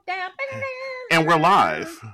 And we're live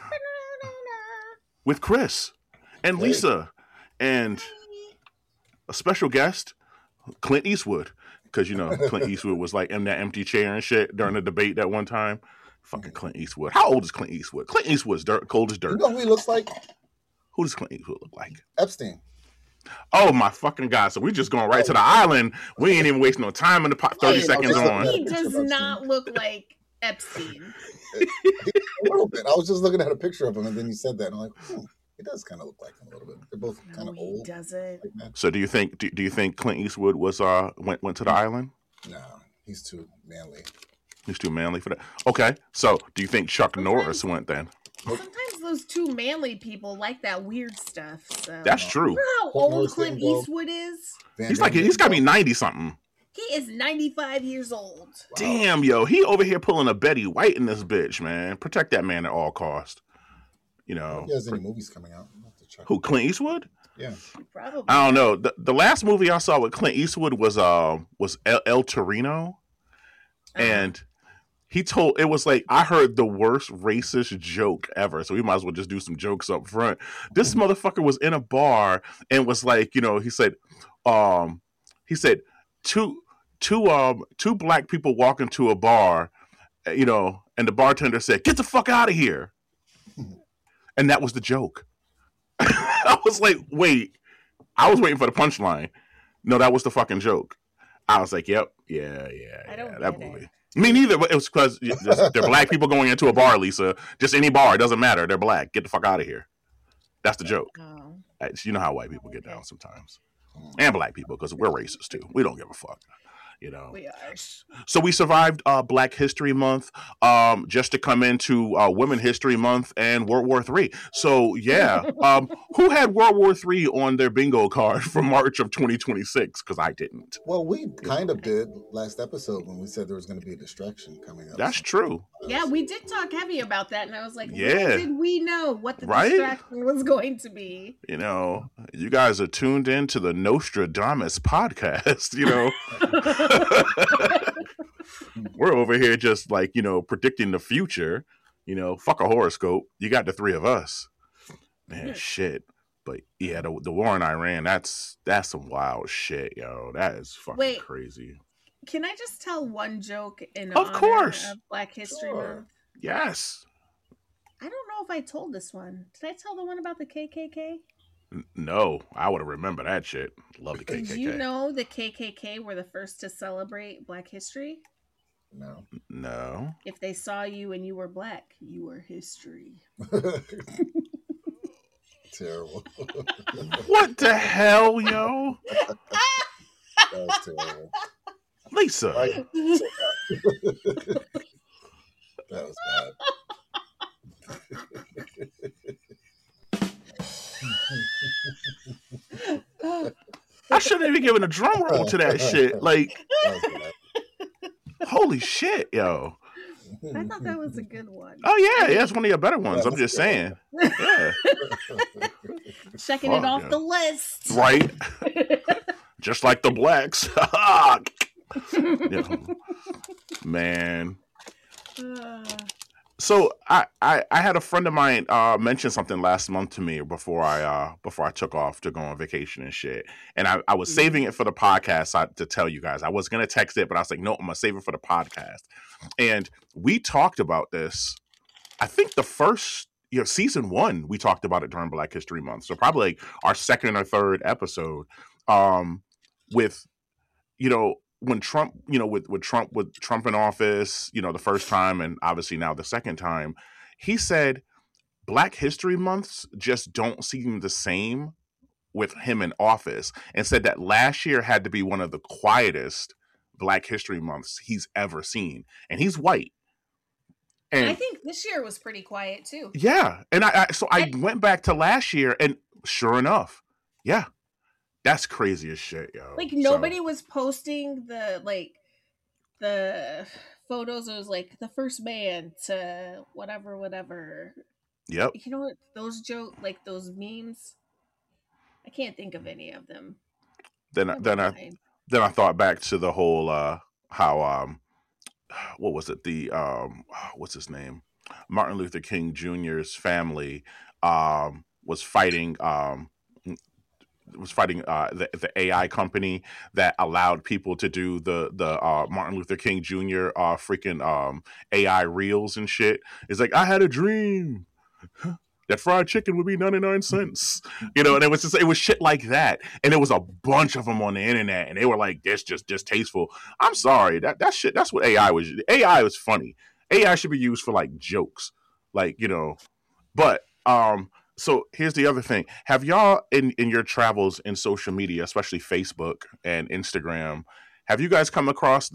with Chris and Lisa and a special guest, Clint Eastwood. Because, you know, Clint Eastwood was like in that empty chair and shit during the debate that one time. Fucking Clint Eastwood. How old is Clint Eastwood? Clint Eastwood's cold as dirt. You know who he looks like? Who does Clint Eastwood look like? Epstein. Oh my fucking God. So we just going right to the island. We ain't even wasting no time in the 30 seconds on. He does not look like Epstein. A little bit. I was just looking at a picture of him and then you said that and I'm like, he does kind of look like him a little bit. They're both kind of old. He doesn't. So do you think Clint Eastwood was went to the island? No, he's too manly. He's too manly for that. Okay. So do you think Chuck Norris went then? Sometimes those two manly people like that weird stuff. So. That's true. You know how old Clint Eastwood is? He's got to be 90 something. He is 95 years old. Wow. Damn, yo, he over here pulling a Betty White in this bitch, man. Protect that man at all cost. You know. If he has any movies coming out. Who, Clint Eastwood? Yeah. Probably. I don't know. The last movie I saw with Clint Eastwood was El Torino. And it was like, I heard the worst racist joke ever. So we might as well just do some jokes up front. This motherfucker was in a bar and was like, you know, he said two black people walk into a bar, you know, and the bartender said, "Get the fuck out of here." And that was the joke. I was like, wait. I was waiting for the punchline. No, that was the fucking joke. I was like, yep, yeah, that movie. It. Me neither, but it was because they're black people going into a bar, Lisa. Just any bar, it doesn't matter. They're black. Get the fuck out of here. That's the joke. Oh. You know how white people get down sometimes. And black people, because we're racist too. We don't give a fuck. You know, we are. So we survived Black History Month, just to come into Women History Month and World War III. So yeah, who had World War III on their bingo card for March of 2026? Because I didn't. Well, we kind of did last episode when we said there was going to be a distraction coming up. That's true. Yeah, we did talk heavy about that, and I was like, yeah. When did we know what the distraction was going to be? You know, you guys are tuned in to the Nostradamus podcast, you know. We're over here just like, you know, predicting the future. You know, fuck a horoscope. You got the three of us. Man, shit. But yeah, the war in Iran, that's some wild shit, yo. That is fucking crazy. Can I just tell one joke in honor of Black History Month? Yes. I don't know if I told this one. Did I tell the one about the KKK? No, I would have remembered that shit. Love the KKK. Did you know the KKK were the first to celebrate Black history? No. If they saw you and you were black, you were history. Terrible. What the hell, yo? That was terrible. Lisa. That was bad. I shouldn't even given a drum roll to that shit. Like, holy shit, yo. I thought that was a good one. Oh, yeah. It's one of your better ones. I'm just saying. Yeah. Checking it off the list. Right. Just like the blacks. Man. So I had a friend of mine mention something last month to me before I took off to go on vacation and shit. And I was saving it for the podcast to tell you guys. I was gonna text it, but I was like, no, I'm gonna save it for the podcast. And we talked about this. I think the first season 1, we talked about it during Black History Month. So probably like our second or third episode. With, you know, when Trump, you know, with Trump in office, you know, the first time and obviously now the second time, he said Black History Months just don't seem the same with him in office, and said that last year had to be one of the quietest Black History Months he's ever seen. And he's white. And I think this year was pretty quiet too. Yeah. And I went back to last year and sure enough, yeah. That's crazy as shit, yo. Like nobody was posting the photos. It was like the first man to whatever. Yep. You know what? Those those memes. I can't think of any of them. Then I thought back to the whole how what was it? What's his name? Martin Luther King Jr.'s family was fighting the AI company that allowed people to do the Martin Luther King Jr. Freaking AI reels and shit. It's like, I had a dream that fried chicken would be 99 cents, and it was shit like that, and there was a bunch of them on the internet, and they were like, "This just distasteful." I'm sorry, that shit. That's what AI was. AI was funny. AI should be used for like jokes, like But so here's the other thing: have y'all in your travels in social media, especially Facebook and Instagram, have you guys come across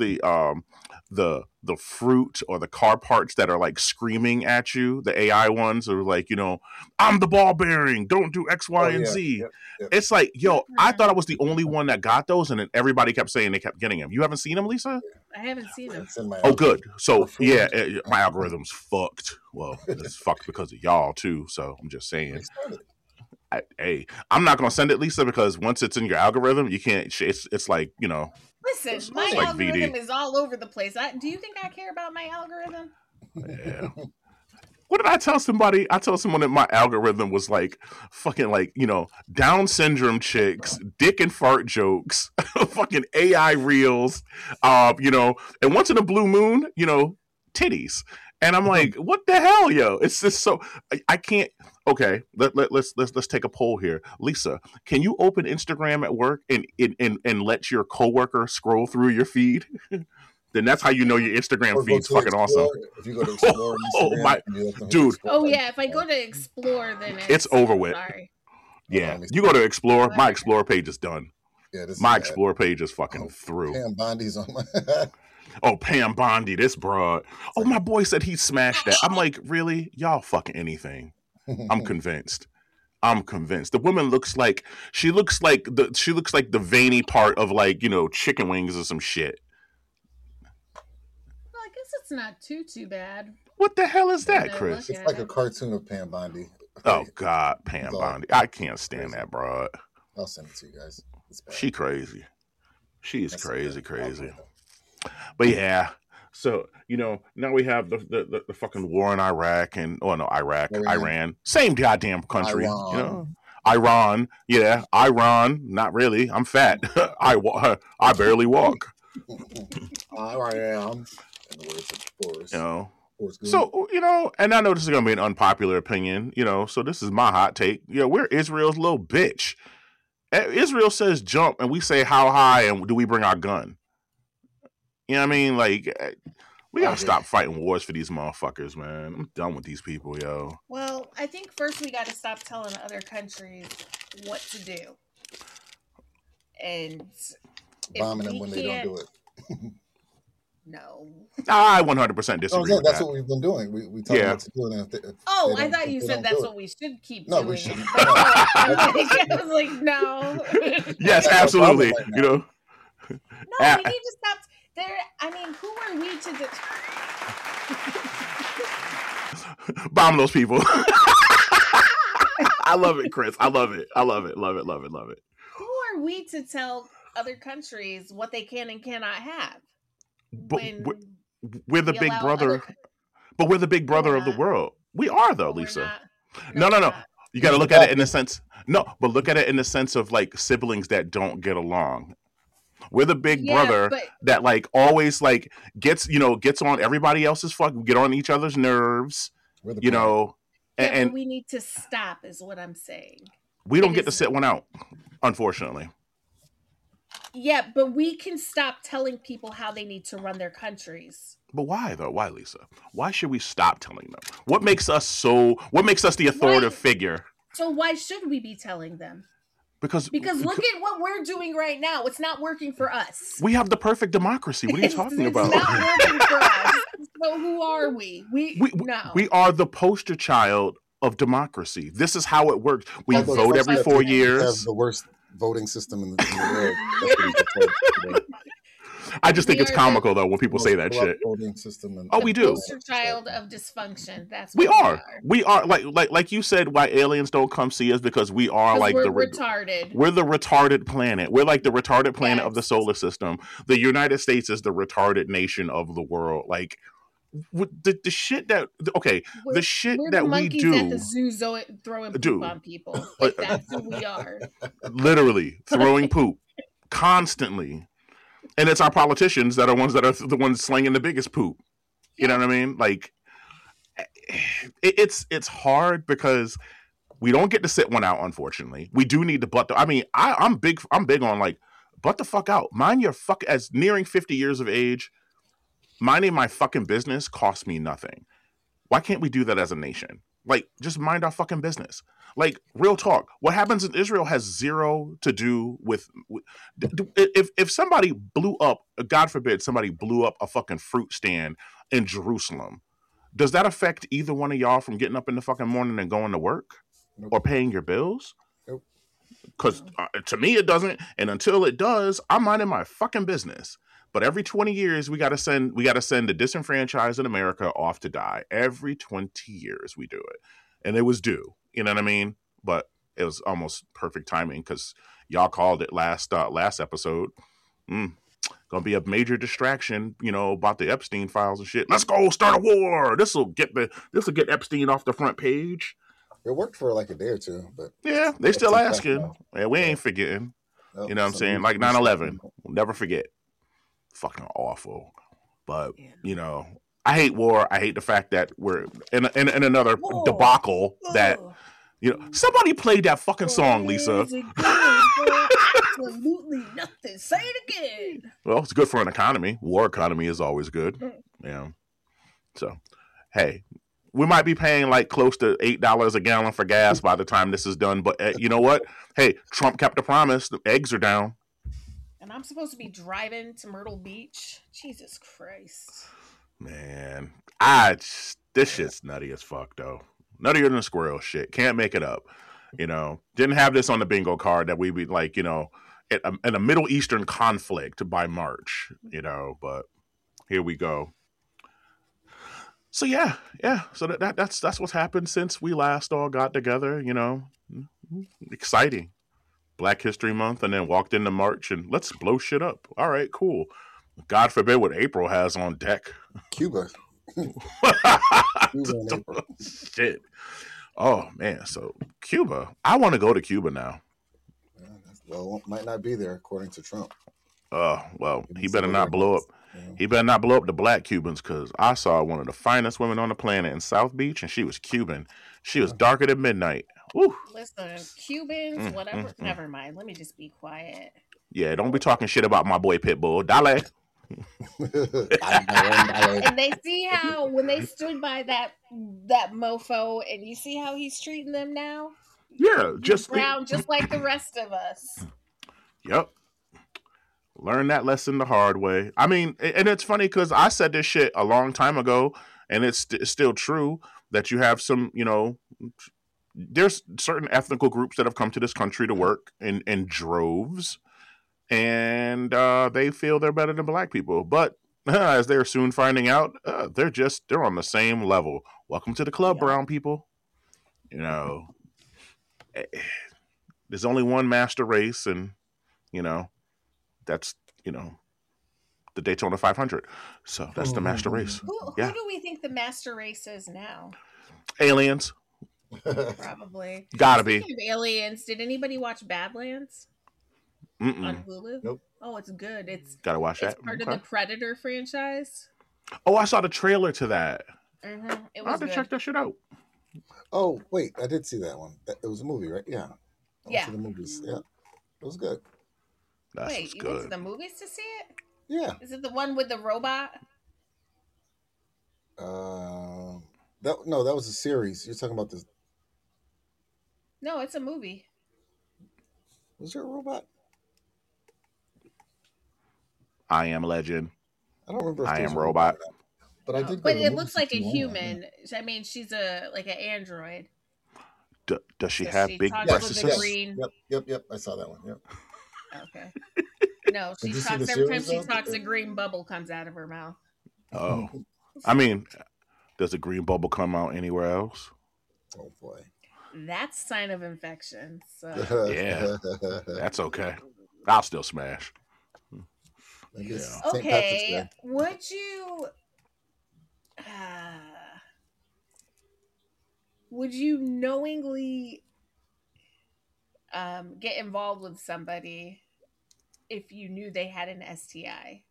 the fruit or the car parts that are like screaming at you? The AI ones are like, I'm the ball bearing. Don't do X, Y, Oh and yeah, Z. yep, yep. It's like, yo, I Mm-mm. thought I was the only one that got those, and then everybody kept saying they kept getting them. You haven't seen them, Lisa? I haven't seen them. It's in my Oh, good. algorithm for So yeah, food. my algorithm's fucked. Well, it's fucked because of y'all too. So I'm just saying. Restarted. Hey, I'm not gonna send it, Lisa, because once it's in your algorithm, you can't. It's like Listen, my it's like algorithm VD. is all over the place. Do you think I care about my algorithm? Yeah. What did I tell somebody? I told someone that my algorithm was like fucking like, Down syndrome chicks, dick and fart jokes, fucking AI reels, and once in a blue moon, titties. And I'm like, what the hell, yo? It's just so I can't. Okay, let's take a poll here. Lisa, can you open Instagram at work and let your coworker scroll through your feed? Then that's how you know your Instagram Or go feed's to fucking awesome. explore. If you go to explore on Oh Instagram my and you let them hit dude, explore, Oh yeah, if I go to explore, then it's over I'm with. sorry. hold on, Yeah, let me you see. go to explore. My Whatever. explore page is done. Yeah, this is My bad. explore page is fucking Oh, through. Pam Bondi's on my. Oh, Pam Bondi, this broad. Oh, my boy said he smashed that. I'm like, really? Y'all fucking anything. I'm convinced. The woman looks like she looks like the veiny part of like, chicken wings or some shit. Well, I guess it's not too bad. What the hell is Now that, that I Chris? look It's at like a it. cartoon of Pam Bondi. Oh God, Pam Bondi. I can't stand crazy. that broad. I'll send it to you guys. It's bad. She crazy. She is That's crazy. algorithm. But yeah. So, now we have the fucking war in Iraq and Iran. Same goddamn country. Iran. Iran. Yeah, Iran. Not really. I'm fat. I barely walk. Iran. In the words of Boris. Boris Goon. So, and I know this is gonna be an unpopular opinion, so this is my hot take. We're Israel's little bitch. Israel says jump and we say how high and do we bring our gun? You know what I mean? Like, we gotta stop fighting wars for these motherfuckers, man. I'm done with these people, yo. Well, I think first we got to stop telling other countries what to do. And bombing them when they don't do it. No. I 100% disagree with that's that. what we've been doing. We tell them what to do. And if I thought you said that's what we should keep doing. No, we shouldn't. I was like, no. Yes, absolutely. No, we need to stop. Who are we to bomb those people? I love it, Chris. I love it. Love it. Who are we to tell other countries what they can and cannot have? But we're the big brother. But we're the big brother of the world. We are, though, Lisa. No. You got to look at it in the sense. No, but look at it in the sense of like siblings that don't get along. We're the big brother that like always like gets on everybody else's get on each other's nerves. And we need to stop is what I'm saying. We don't get to sit one out, unfortunately. Yeah, but we can stop telling people how they need to run their countries. But why though? Why, Lisa? Why should we stop telling them? What makes us the authoritative figure? So why should we be telling them? Because look at what we're doing right now. It's not working for us. We have the perfect democracy. What are you talking about? It's not working for us. So who are we? We are the poster child of democracy. This is how it works. We vote every 4 years. We have the worst voting system in the world. I just think We it's are comical though when people say that corrupt shit. voting system. Oh, the we do. poster child of dysfunction. That's We what we are. are. We are like you said. Why aliens don't come see us because we are Because like we're the retarded. we're the retarded planet. We're like the retarded planet of the Yes. solar system. The United States is the retarded nation of the world. Like the shit that okay, the shit We're the that we monkeys do, at the zoo throwing poop do on people. Like that's who we are. literally throwing poop constantly, and it's our politicians that are the ones slinging the biggest poop. You know what I mean? Like it's hard because we don't get to sit one out. Unfortunately, we do need to I mean, I'm big on like butt the fuck out. Mind your fuck. As nearing 50 years of age, minding my fucking business costs me nothing. Why can't we do that as a nation? Like, just mind our fucking business. Like, real talk. What happens in Israel has zero to do with if somebody blew up, God forbid, somebody blew up a fucking fruit stand in Jerusalem. Does that affect either one of y'all from getting up in the fucking morning and going to work or paying your bills? Nope. Because to me it doesn't, and until it does, I'm minding my fucking business. But every 20 years, we gotta send the disenfranchised in America off to die. Every 20 years, we do it, and it was due. You know what I mean? But it was almost perfect timing because y'all called it last episode. Gonna be a major distraction, you know, about the Epstein files and shit. Let's go start a war. This will get Epstein off the front page. It worked for like a day or two, but yeah, they still asking. Yeah, we ain't forgetting. Nope, you know what I'm saying? Like 9/11, we'll never forget. Fucking awful. But you know, I hate war. I hate the fact that we're in another debacle that you know somebody played that fucking song, Lisa. Absolutely nothing. Say it again. Well, it's good for an economy. War economy is always good. Yeah. So, hey, we might be paying like close to $8 a gallon for gas by the time this is done. But you know what? Hey, Trump kept a promise. The eggs are down. And I'm supposed to be driving to Myrtle Beach. Jesus Christ. Man, this shit's nutty as fuck though. Nuttier than squirrel shit. Can't make it up. You know, didn't have this on the bingo card that we be like, you know, in a Middle Eastern conflict by March, you know, but here we go. So yeah. So that's what's happened since we last all got together, you know. Exciting. Black History Month, and then walked into March and let's blow shit up. All right, cool. God forbid what April has on deck. Cuba. Shit. Oh man, so Cuba. I want to go to Cuba now. Yeah, well, might not be there according to Trump. Well, he better not blow up. Yeah. He better not blow up the black Cubans because I saw one of the finest women on the planet in South Beach, and she was Cuban. She was darker than midnight. Woo. Listen, Cubans, whatever. Never mind. Let me just be quiet. Yeah, don't be talking shit about my boy Pitbull. Dale. And they see how when they stood by that mofo, and you see how he's treating them now. Yeah, just like the rest of us. Yep. Learn that lesson the hard way. I mean, and it's funny because I said this shit a long time ago, and it's still true that you have some, you know, there's certain ethnical groups that have come to this country to work in droves, and they feel they're better than black people. But as they're soon finding out, they're on the same level. Welcome to the club, brown people. You know, there's only one master race, and you know, that's, you know, the Daytona 500. So that's the master race. Who do we think the master race is now? Aliens. Probably. Gotta be. Speaking of aliens, did anybody watch Badlands on Hulu? Nope. Oh, it's good. It's gotta watch that. It's part of the Predator franchise. Oh, I saw the trailer to that. It was I have to check that shit out. Oh wait, I did see that one. It was a movie, right? Yeah. I went to the movies. Yeah, it was good. Wait, you went to the movies to see it? Yeah. Is it the one with the robot? That was a series. You're talking about this. No, it's a movie. Was there a robot? I Am Legend. I don't remember. I Am Robot. But I did. But it looks like a human. Yeah. I mean, she's like an android. Does she have big breasts? Yep. I saw that one. Yep. Okay. No, Did she you see the talks every time series she though? talks. A green bubble comes out of her mouth. Oh, I mean, does a green bubble come out anywhere else? Oh boy. That's a sign of infection. So Yeah, that's okay. I'll still smash. Maybe it's Yeah. St. Patrick's okay, Day. uh, would you knowingly get involved with somebody if you knew they had an STI?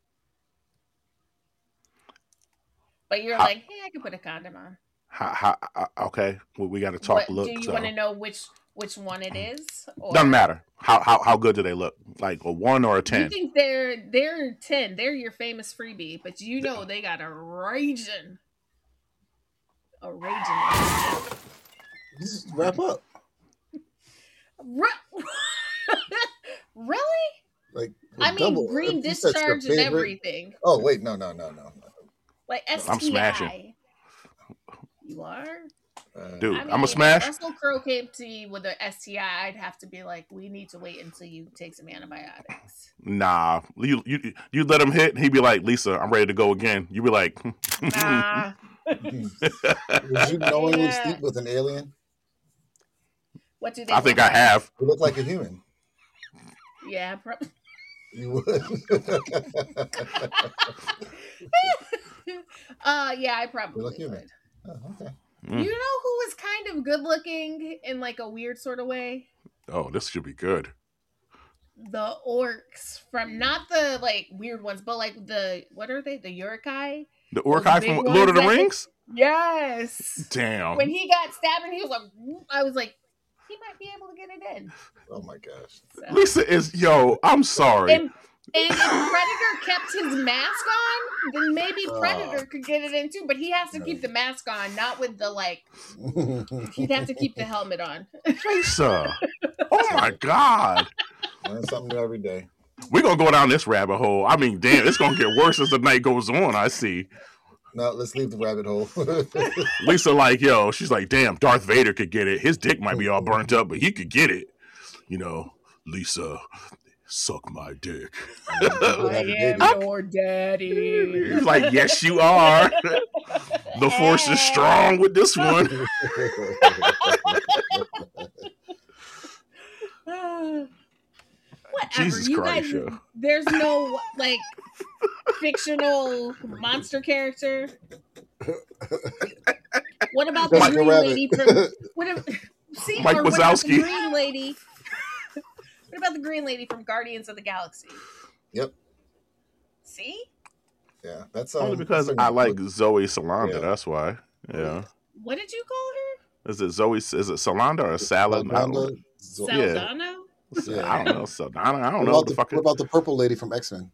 But you're How, like, hey, I can put a condom on. okay, well, we got to talk What do looks you want to though. know which one it is? Doesn't Or matter. How good do they look? Like a 1 or a you 10? think they're 10, they're your famous freebie, but you know they got a raging. Just wrap up. Really? Like I mean, double. green You said your discharge and favorite. everything. Oh wait, no. Like STI. I'm smashing. You are? Dude, I mean, I'm a if smash. Russell Crowe came to me with an STI, I'd have to be like, we need to wait until you take some antibiotics. Nah, you let him hit. He'd be like, Lisa, I'm ready to go again. You'd be like, Nah. Would you knowingly Yeah. sleep with an alien? What do they I think look I like? have. You look like a human. Yeah. You would. Yeah, I You probably look human. would. Oh, okay. You know who was kind of good looking in like a weird sort of way? Oh, this should be good. The orcs from not the like weird ones, but like the what are they? The Urukai? The Those Urkai big from ones Lord of the that- Rings? Yes. Damn. When he got stabbed and he was like, I was like, he might be able to get it in. Oh my gosh. So. Lisa is, I'm sorry. And if Predator kept his mask on, then maybe Predator could get it in too. But he has to keep the mask on, not with the like. He'd have to keep the helmet on. Lisa. Oh my God. Learn something new every day. We're going to go down this rabbit hole. I mean, damn, it's going to get worse as the night goes on, I see. No, let's leave the rabbit hole. Lisa like, she's like, damn, Darth Vader could get it. His dick might be all burnt up, but he could get it. Lisa, suck my dick. I am your daddy. He's like, yes, you are. The force is strong with this one. Whatever. Jesus you Christ, guys, there's no like fictional monster character. What about the Mike green Rabbit. lady from Mike what about the Wazowski. green lady? What about the green lady from Guardians of the Galaxy? Yep. See? Yeah, that's Only because I like Zoe Salanda, that's why. Yeah. What did you call her? Is it Salanda or Salad? Saldana. Saldana? I don't know. Saldana. I don't know What the fucking. about the purple lady from X-Men?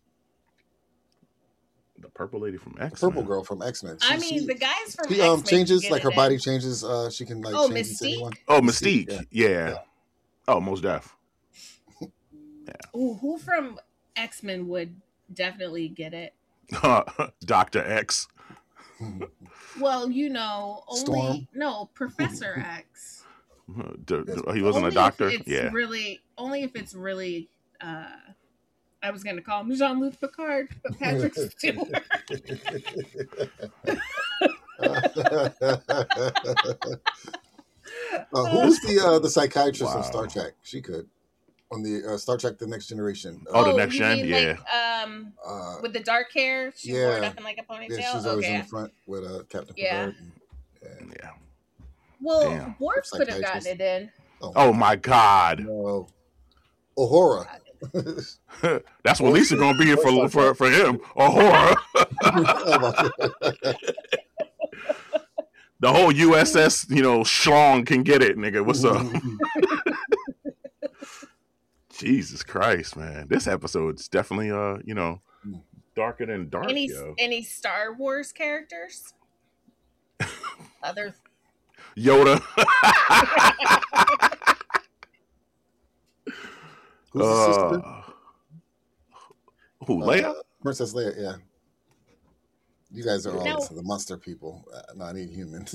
The purple lady from X-Men. The purple girl from X-Men. I mean, the guys from she X-Men changes, like her in. body changes. She can like change into anyone. Oh, Mystique. Yeah. Oh, most def. Yeah. Ooh, who from X-Men would definitely get it? Dr. X. Well, only Professor X. He wasn't a doctor. Yeah. Only if it's really. I was going to call him Jean-Luc Picard, but Patrick Stewart. Who's the psychiatrist in Star Trek? She could. On the Star Trek: The Next Generation. The Next Gen, yeah. Like, with the dark hair, she wore it up in like a ponytail. Yeah, she's always in the front with Captain Picard. Yeah. Well, Worf could have gotten it in. Oh my God. No. Uhura. That's what Lisa gonna be for him. Uhura. The whole USS, Schlong can get it, nigga. What's up? Jesus Christ, man. This episode's definitely darker than dark. Any Star Wars characters? Other Yoda. Who's the sister? Who, Leia? Princess Leia, yeah. You guys are all the monster people. No, I need humans.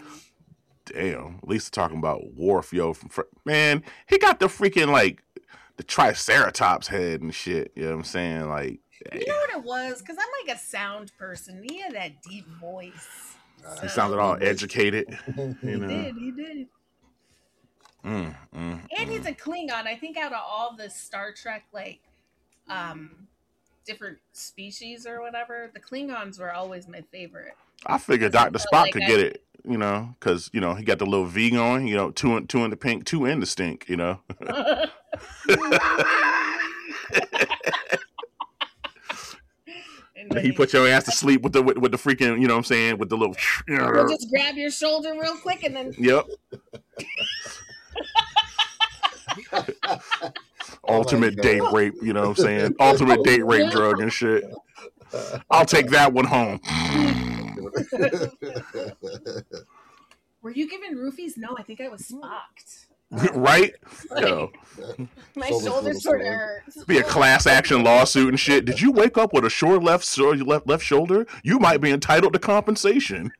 Damn. Lisa talking about Worf, man. He got the freaking, the Triceratops head and shit. You know what I'm saying? Like, You know what it was? Because I'm like a sound person. He had that deep voice. he sounded all educated. You know? He did. And he's a Klingon. I think out of all the Star Trek, like, different species or whatever, the Klingons were always my favorite. I figured Dr. Spock could get it, you know, because, you know, he got the little V going, you know, two in the pink, two in the stink, you know. He put your ass to sleep with the freaking, you know what I'm saying, with the little. He'll just grab your shoulder real quick and then. Yep. Ultimate date rape, you know what I'm saying? Ultimate date rape drug and shit. I'll take that one home. Were you giving roofies? No, I think I was spocked. Right? Yo. My shoulders sort of hurt. Be a class action lawsuit and shit. Did you wake up with a short left shoulder? You might be entitled to compensation.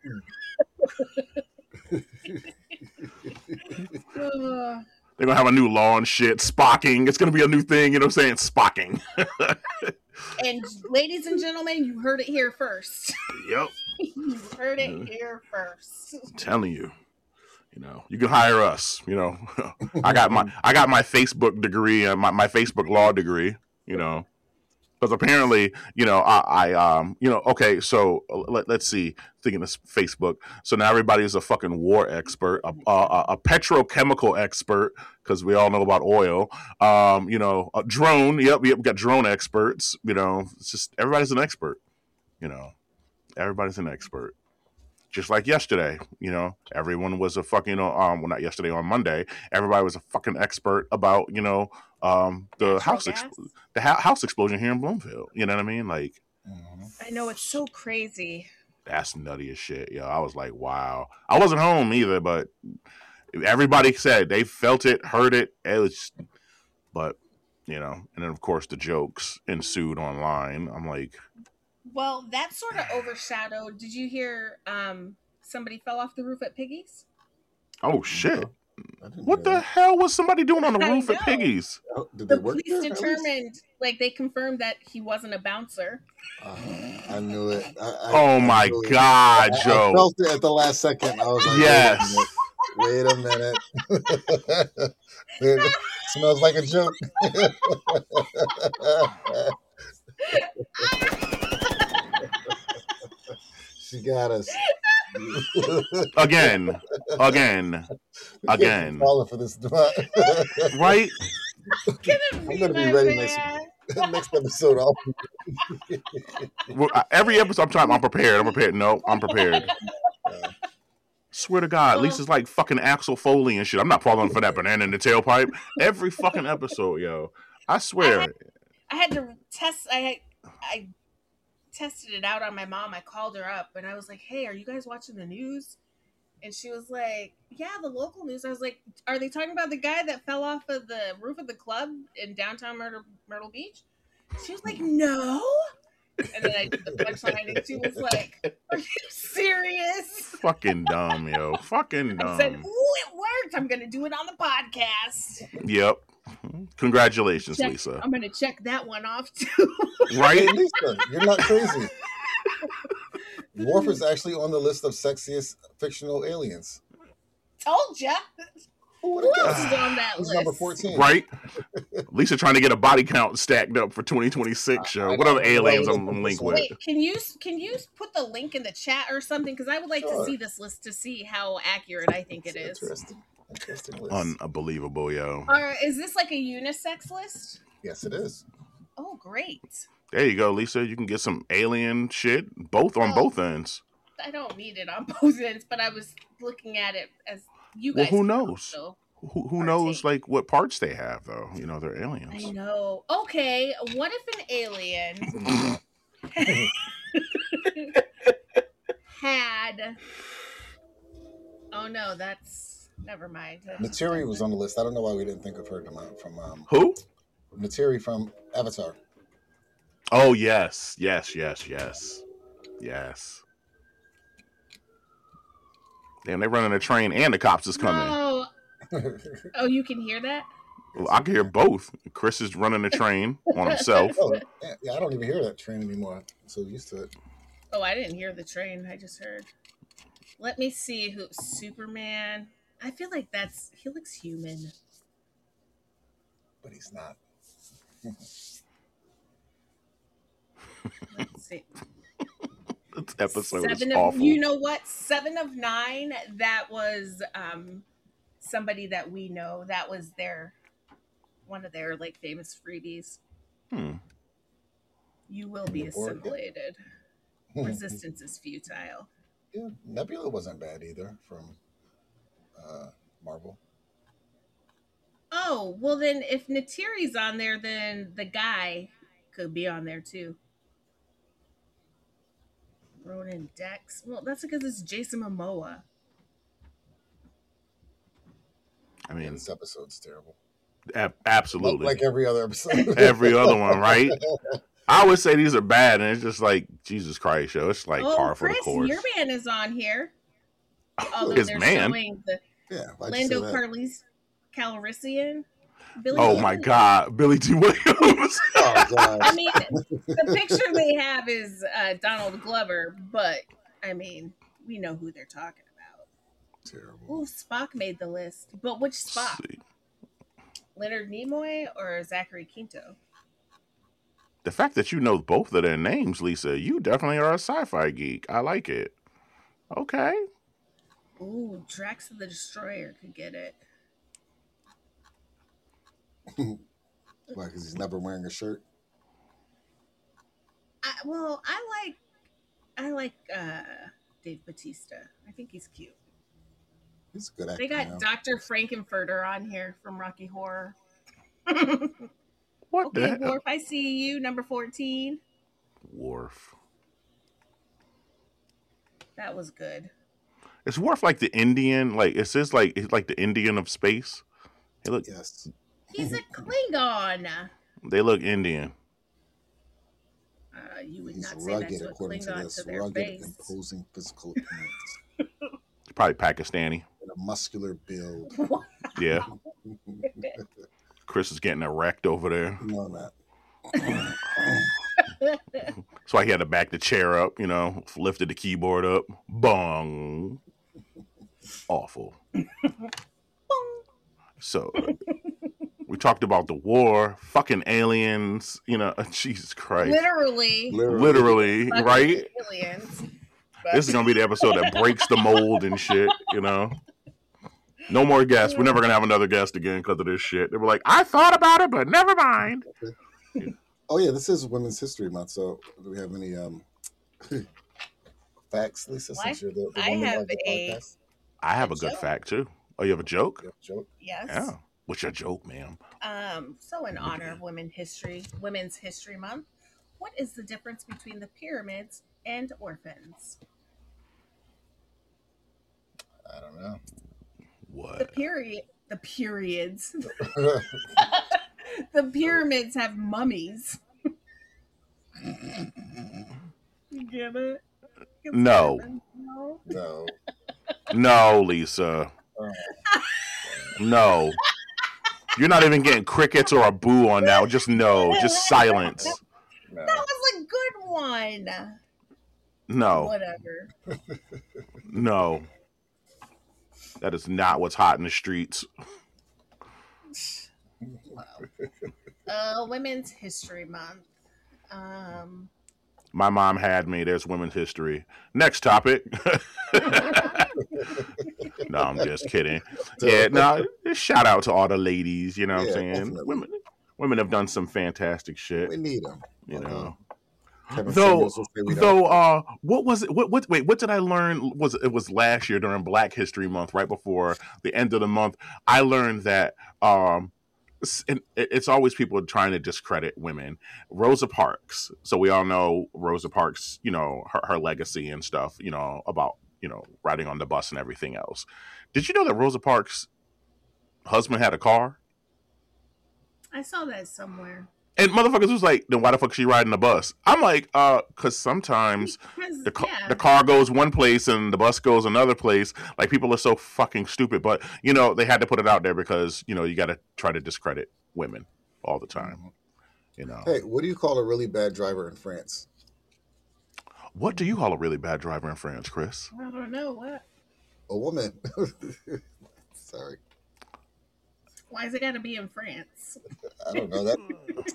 They're gonna have a new law and shit. Spocking. It's gonna be a new thing, you know what I'm saying? Spocking. And ladies and gentlemen, you heard it here first. Yep. You heard it here first. I'm telling you. You know, you can hire us. You know, I got my Facebook degree and my Facebook law degree. You know, because apparently, you know, I you know, okay, so let's see, thinking of Facebook. So now everybody is a fucking war expert, a petrochemical expert, because we all know about oil. You know, a drone. Yep, we got drone experts. You know, it's just everybody's an expert. You know, everybody's an expert. Just like yesterday, you know, everyone was a fucking, well, not yesterday, on Monday, everybody was a fucking expert about, you know, the house explosion here in Bloomfield. You know what I mean? Like, I know, it's so crazy. That's nutty as shit. Yo, I was like, wow. I wasn't home either, but everybody said they felt it, heard it. It was, but, you know, and then of course the jokes ensued online. I'm like, well, that sort of overshadowed. Did you hear somebody fell off the roof at Piggy's? Oh, shit. What the hell was somebody doing on the roof at Piggy's? Did the they work police there? determined, like, they confirmed that he wasn't a bouncer. I knew it. Oh my God, Joe. I felt it at the last second. I was like, yes. Wait a minute. It smells like a joke. She got us. Again. Falling for this. Right? I'm going to be ready next episode. Every episode I'm prepared. No, I'm prepared. Swear to God, Lisa's like fucking Axel Foley and shit. I'm not falling for that banana in the tailpipe. Every fucking episode, yo. I swear. I had to test. I tested it out on my mom. I called her up and I was like, "Hey, are you guys watching the news?" And she was like, "Yeah, the local news." I was like, "Are they talking about the guy that fell off of the roof of the club in downtown Myrtle Beach?" She was like, "No." And then I did the punchline and she was like, "Are you serious?" Fucking dumb, yo. Fucking dumb. I said, "Ooh, it worked. I'm going to do it on the podcast." Yep. Congratulations, Lisa. I'm going to check that one off too. Right? Hey, Lisa, you're not crazy. Worf is actually on the list of sexiest fictional aliens. Told ya. Who else is on that He's list? number 14. Right? Lisa trying to get a body count stacked up for 2026 show. What other aliens I'm linked with? Wait, can you put the link in the chat or something? Because I would like to see this list to see how accurate I think it is. Interesting list. Unbelievable, yo. Or is this like a unisex list? Yes, it is. Oh, great. There you go, Lisa. You can get some alien shit on both ends. I don't need it on both ends, but I was looking at it as you guys. Well, who knows? So who knows, like, what parts they have, though? You know, they're aliens. I know. Okay, what if an alien had... Oh, no, that's... Never mind. Neytiri was on the list. I don't know why we didn't think of her from who? Neytiri from Avatar. Oh, yes. Yes. Damn, they're running a train and the cops is coming. Oh, you can hear that? Well, I can hear both. Chris is running the train on himself. Oh, yeah, I don't even hear that train anymore. I'm so used to it. Oh, I didn't hear the train. I just heard. Let me see who Superman. I feel like he looks human. But he's not. Let's see. This episode is Seven awful. You know what? 7 of 9. That was somebody that we know. That was one of their like famous freebies. You will be assimilated. Resistance is futile. Yeah, Nebula wasn't bad either from Marvel. Oh, well then if Natiri's on there, then the guy could be on there too. Ronan Dex. Well, that's because it's Jason Momoa. I mean, this episode's terrible. Absolutely. Like every other episode. Every other one, right? I would say these are bad, and it's just like, Jesus Christ, yo. It's like par for the course. Your man is on here. His man? Showing the Lando Calrissian. My God. Billy D. Williams. Oh, God. I mean, the picture they have is Donald Glover, but, I mean, we know who they're talking about. Terrible. Ooh, Spock made the list. But which Spock? Leonard Nimoy or Zachary Quinto? The fact that you know both of their names, Lisa, you definitely are a sci-fi geek. I like it. Okay. Ooh, Drax the Destroyer could get it. Why? Because he's never wearing a shirt. I like Dave Bautista. I think he's cute. He's a good actor. They got Dr. Frankenfurter on here from Rocky Horror. What okay, the hell? Worf, I see you, number 14. Worf. That was good. Is Worf like the Indian? Like, it says like he's like the Indian of space. Yes. He's a Klingon. They look Indian. You would He's not say rugged, that to a according to Klingon this. to their Rugged, face. imposing physical appearance. Probably Pakistani. And a muscular build. Yeah. Chris is getting erect over there. No, not. That's why he had to back the chair up, lifted the keyboard up. Bong. Awful. So, we talked about the war, fucking aliens, Jesus Christ. Literally, right? Aliens. This is going to be the episode that breaks the mold and shit, No more guests. We're never going to have another guest again because of this shit. They were like, I thought about it, but never mind. Oh, yeah, this is Women's History Month, so do we have any facts, Lisa, since you're the woman of the podcast? I have a good fact, too. Oh, you have a joke? You have a joke? Yes. Yeah. What's your joke, ma'am? So in honor of Women's History Month, what is the difference between the pyramids and orphans? I don't know. What? The periods. The pyramids have mummies. You get it? No. No. No, Lisa. No. You're not even getting crickets or a boo on now. Just no. Just silence. No. That was a good one. No. Whatever. No. That is not what's hot in the streets. Women's History Month. My mom had me. There's women's history. Next topic. No, I'm just kidding. Yeah, no, shout out to all the ladies. You know what I'm saying? Definitely. Women have done some fantastic shit. We need them. What was it? What did I learn? It was last year during Black History Month, right before the end of the month. I learned that it's always people trying to discredit women. Rosa Parks. So we all know Rosa Parks, her legacy and stuff, about, riding on the bus and everything else. Did you know that Rosa Parks' husband had a car? I saw that somewhere. And motherfuckers was like, then why the fuck is she riding the bus? I'm like, because sometimes Because, the car goes one place and the bus goes another place. Like, people are so fucking stupid. But, you know, they had to put it out there because, you know, you got to try to discredit women all the time. You know. Hey, what do you call a really bad driver in France? What do you call a really bad driver in France, Chris? I don't know what. A woman. Sorry. Why is it got to be in France? I don't know that.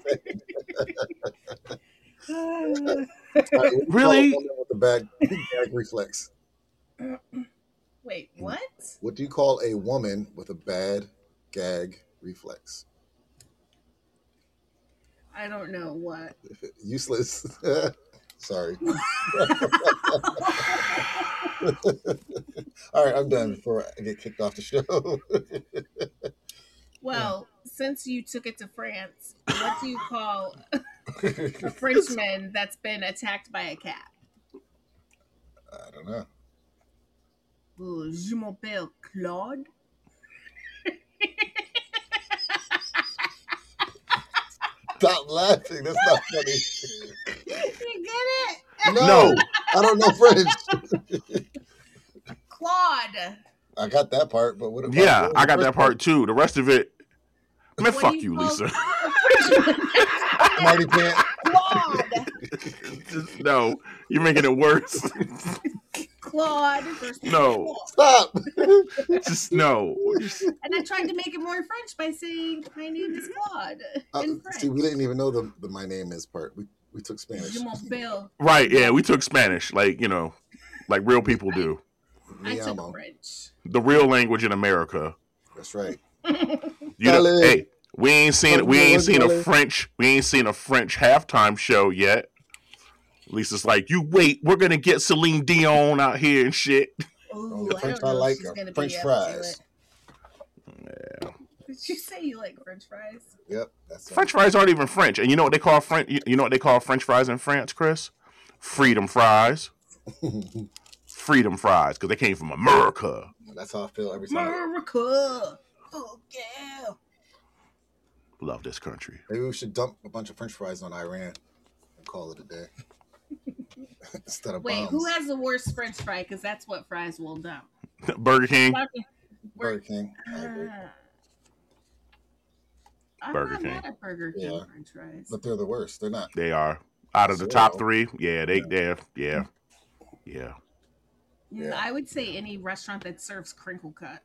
Really? With the bad gag reflex. Wait, what? What do you call a woman with a bad gag reflex? I don't know what. Useless. Sorry. All right, I'm done before I get kicked off the show. Well, since you took it to France, what do you call a Frenchman that's been attacked by a cat? I don't know. Je m'appelle Claude. Stop laughing. That's not funny. You get it? No. I don't know French. Claude. I got that part, but what? Yeah, I got that part too. The rest of it, man, What fuck do you, call Lisa. a Frenchman? Smarty pants. Claude. Just, no, you're making it worse. Claude. No. Stop. Just no. And I tried to make it more French by saying my name is Claude in French. See, we didn't even know the my name is part. We took Spanish. Je m'appelle. Right, yeah, we took Spanish, like, you know, like real people do. I took Llamo. French. The real language in America. That's right. You know, Dale. hey, we ain't seen a Dale. French halftime show yet. Lisa's like, you wait, we're gonna get Celine Dion out here and shit. Ooh, The I French don't know I if like she's are gonna French be able to do fries. it. Did you say you like French fries? Yep. That's French fries aren't even French, and you know what they call You know what they call French fries in France, Chris? Freedom fries. Freedom fries, because they came from America. That's how I feel every time. America. Oh yeah. Love this country. Maybe we should dump a bunch of French fries on Iran and call it a day. Instead of Wait, bombs. who has the worst French fry? Because that's what fries will dump. Burger King. Burger King. I agree. I'm Burger not King. mad at Burger King Yeah. French fries. But they're the worst. They're not. They are out of the Zero. top three. Yeah, yeah. Yeah. I would say any restaurant that serves crinkle cut.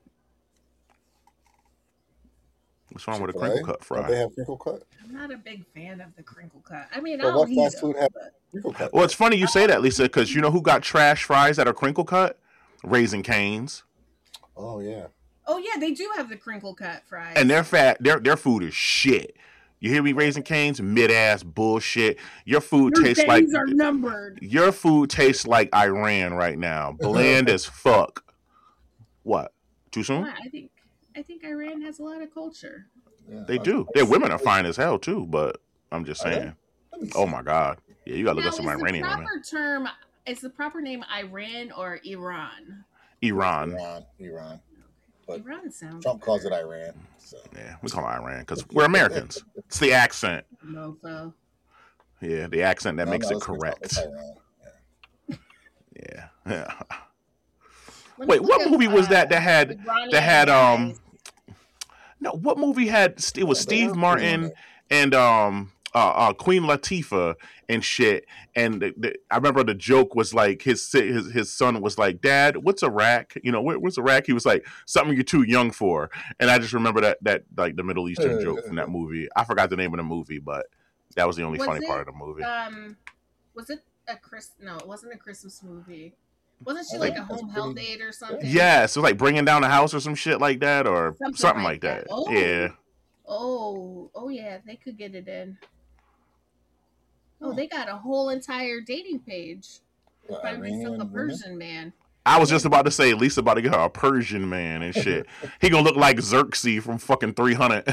What's wrong with a Chick-fil-A? crinkle cut Don't fry? they have crinkle cut? I'm not a big fan of the crinkle cut. I mean, But I'll what eat fast them, food have but crinkle cut? Well, it's funny you say that, Lisa, because you know who got trash fries that are crinkle cut? Raising Cane's. Oh yeah. oh yeah, they do have the crinkle cut fries. And their food is shit. You hear me, Raising Cane's? Mid-ass bullshit. Your food Your tastes like days are numbered. your food tastes like Iran right now. Bland as fuck. What? Too soon? I think Iran has a lot of culture. Yeah. They do. Their women are fine as hell too, but I'm just Are they? saying. Let me see. Oh my god. Yeah, you gotta look Now, at some Iranian women. is the proper name Iran or Iran? Iran. Iran. But Iran sounds Trump calls it better. Iran. So. Yeah, we call it Iran because we're Americans. It's the accent. Mofo. Yeah, the accent that No, makes no, it it's correct. It's Iran. Yeah. Yeah. Let me Wait, look what up, movie was that had Iranian guys. no, what movie had it was Oh, Steve they are Martin and Queen Latifah and shit, and I remember the joke was like his son was like, "Dad, what's Iraq? You know, what's Iraq?" He was like, "Something you're too young for," and I just remember that like the Middle Eastern joke from that movie. I forgot the name of the movie, but that was the only Was funny it, part of the movie. Was it No, it wasn't a Christmas movie. Wasn't she I like think a that's home pretty- health aide or something? Yes, it was like bringing down a house or some shit like that, or something like that. Oh. Yeah. Oh yeah, they could get it in. Oh, they got a whole entire dating page. What, Find myself a Iranian women? Persian man. I was just about to say, Lisa about to get her a Persian man and shit. He gonna look like Xerxes from fucking 300.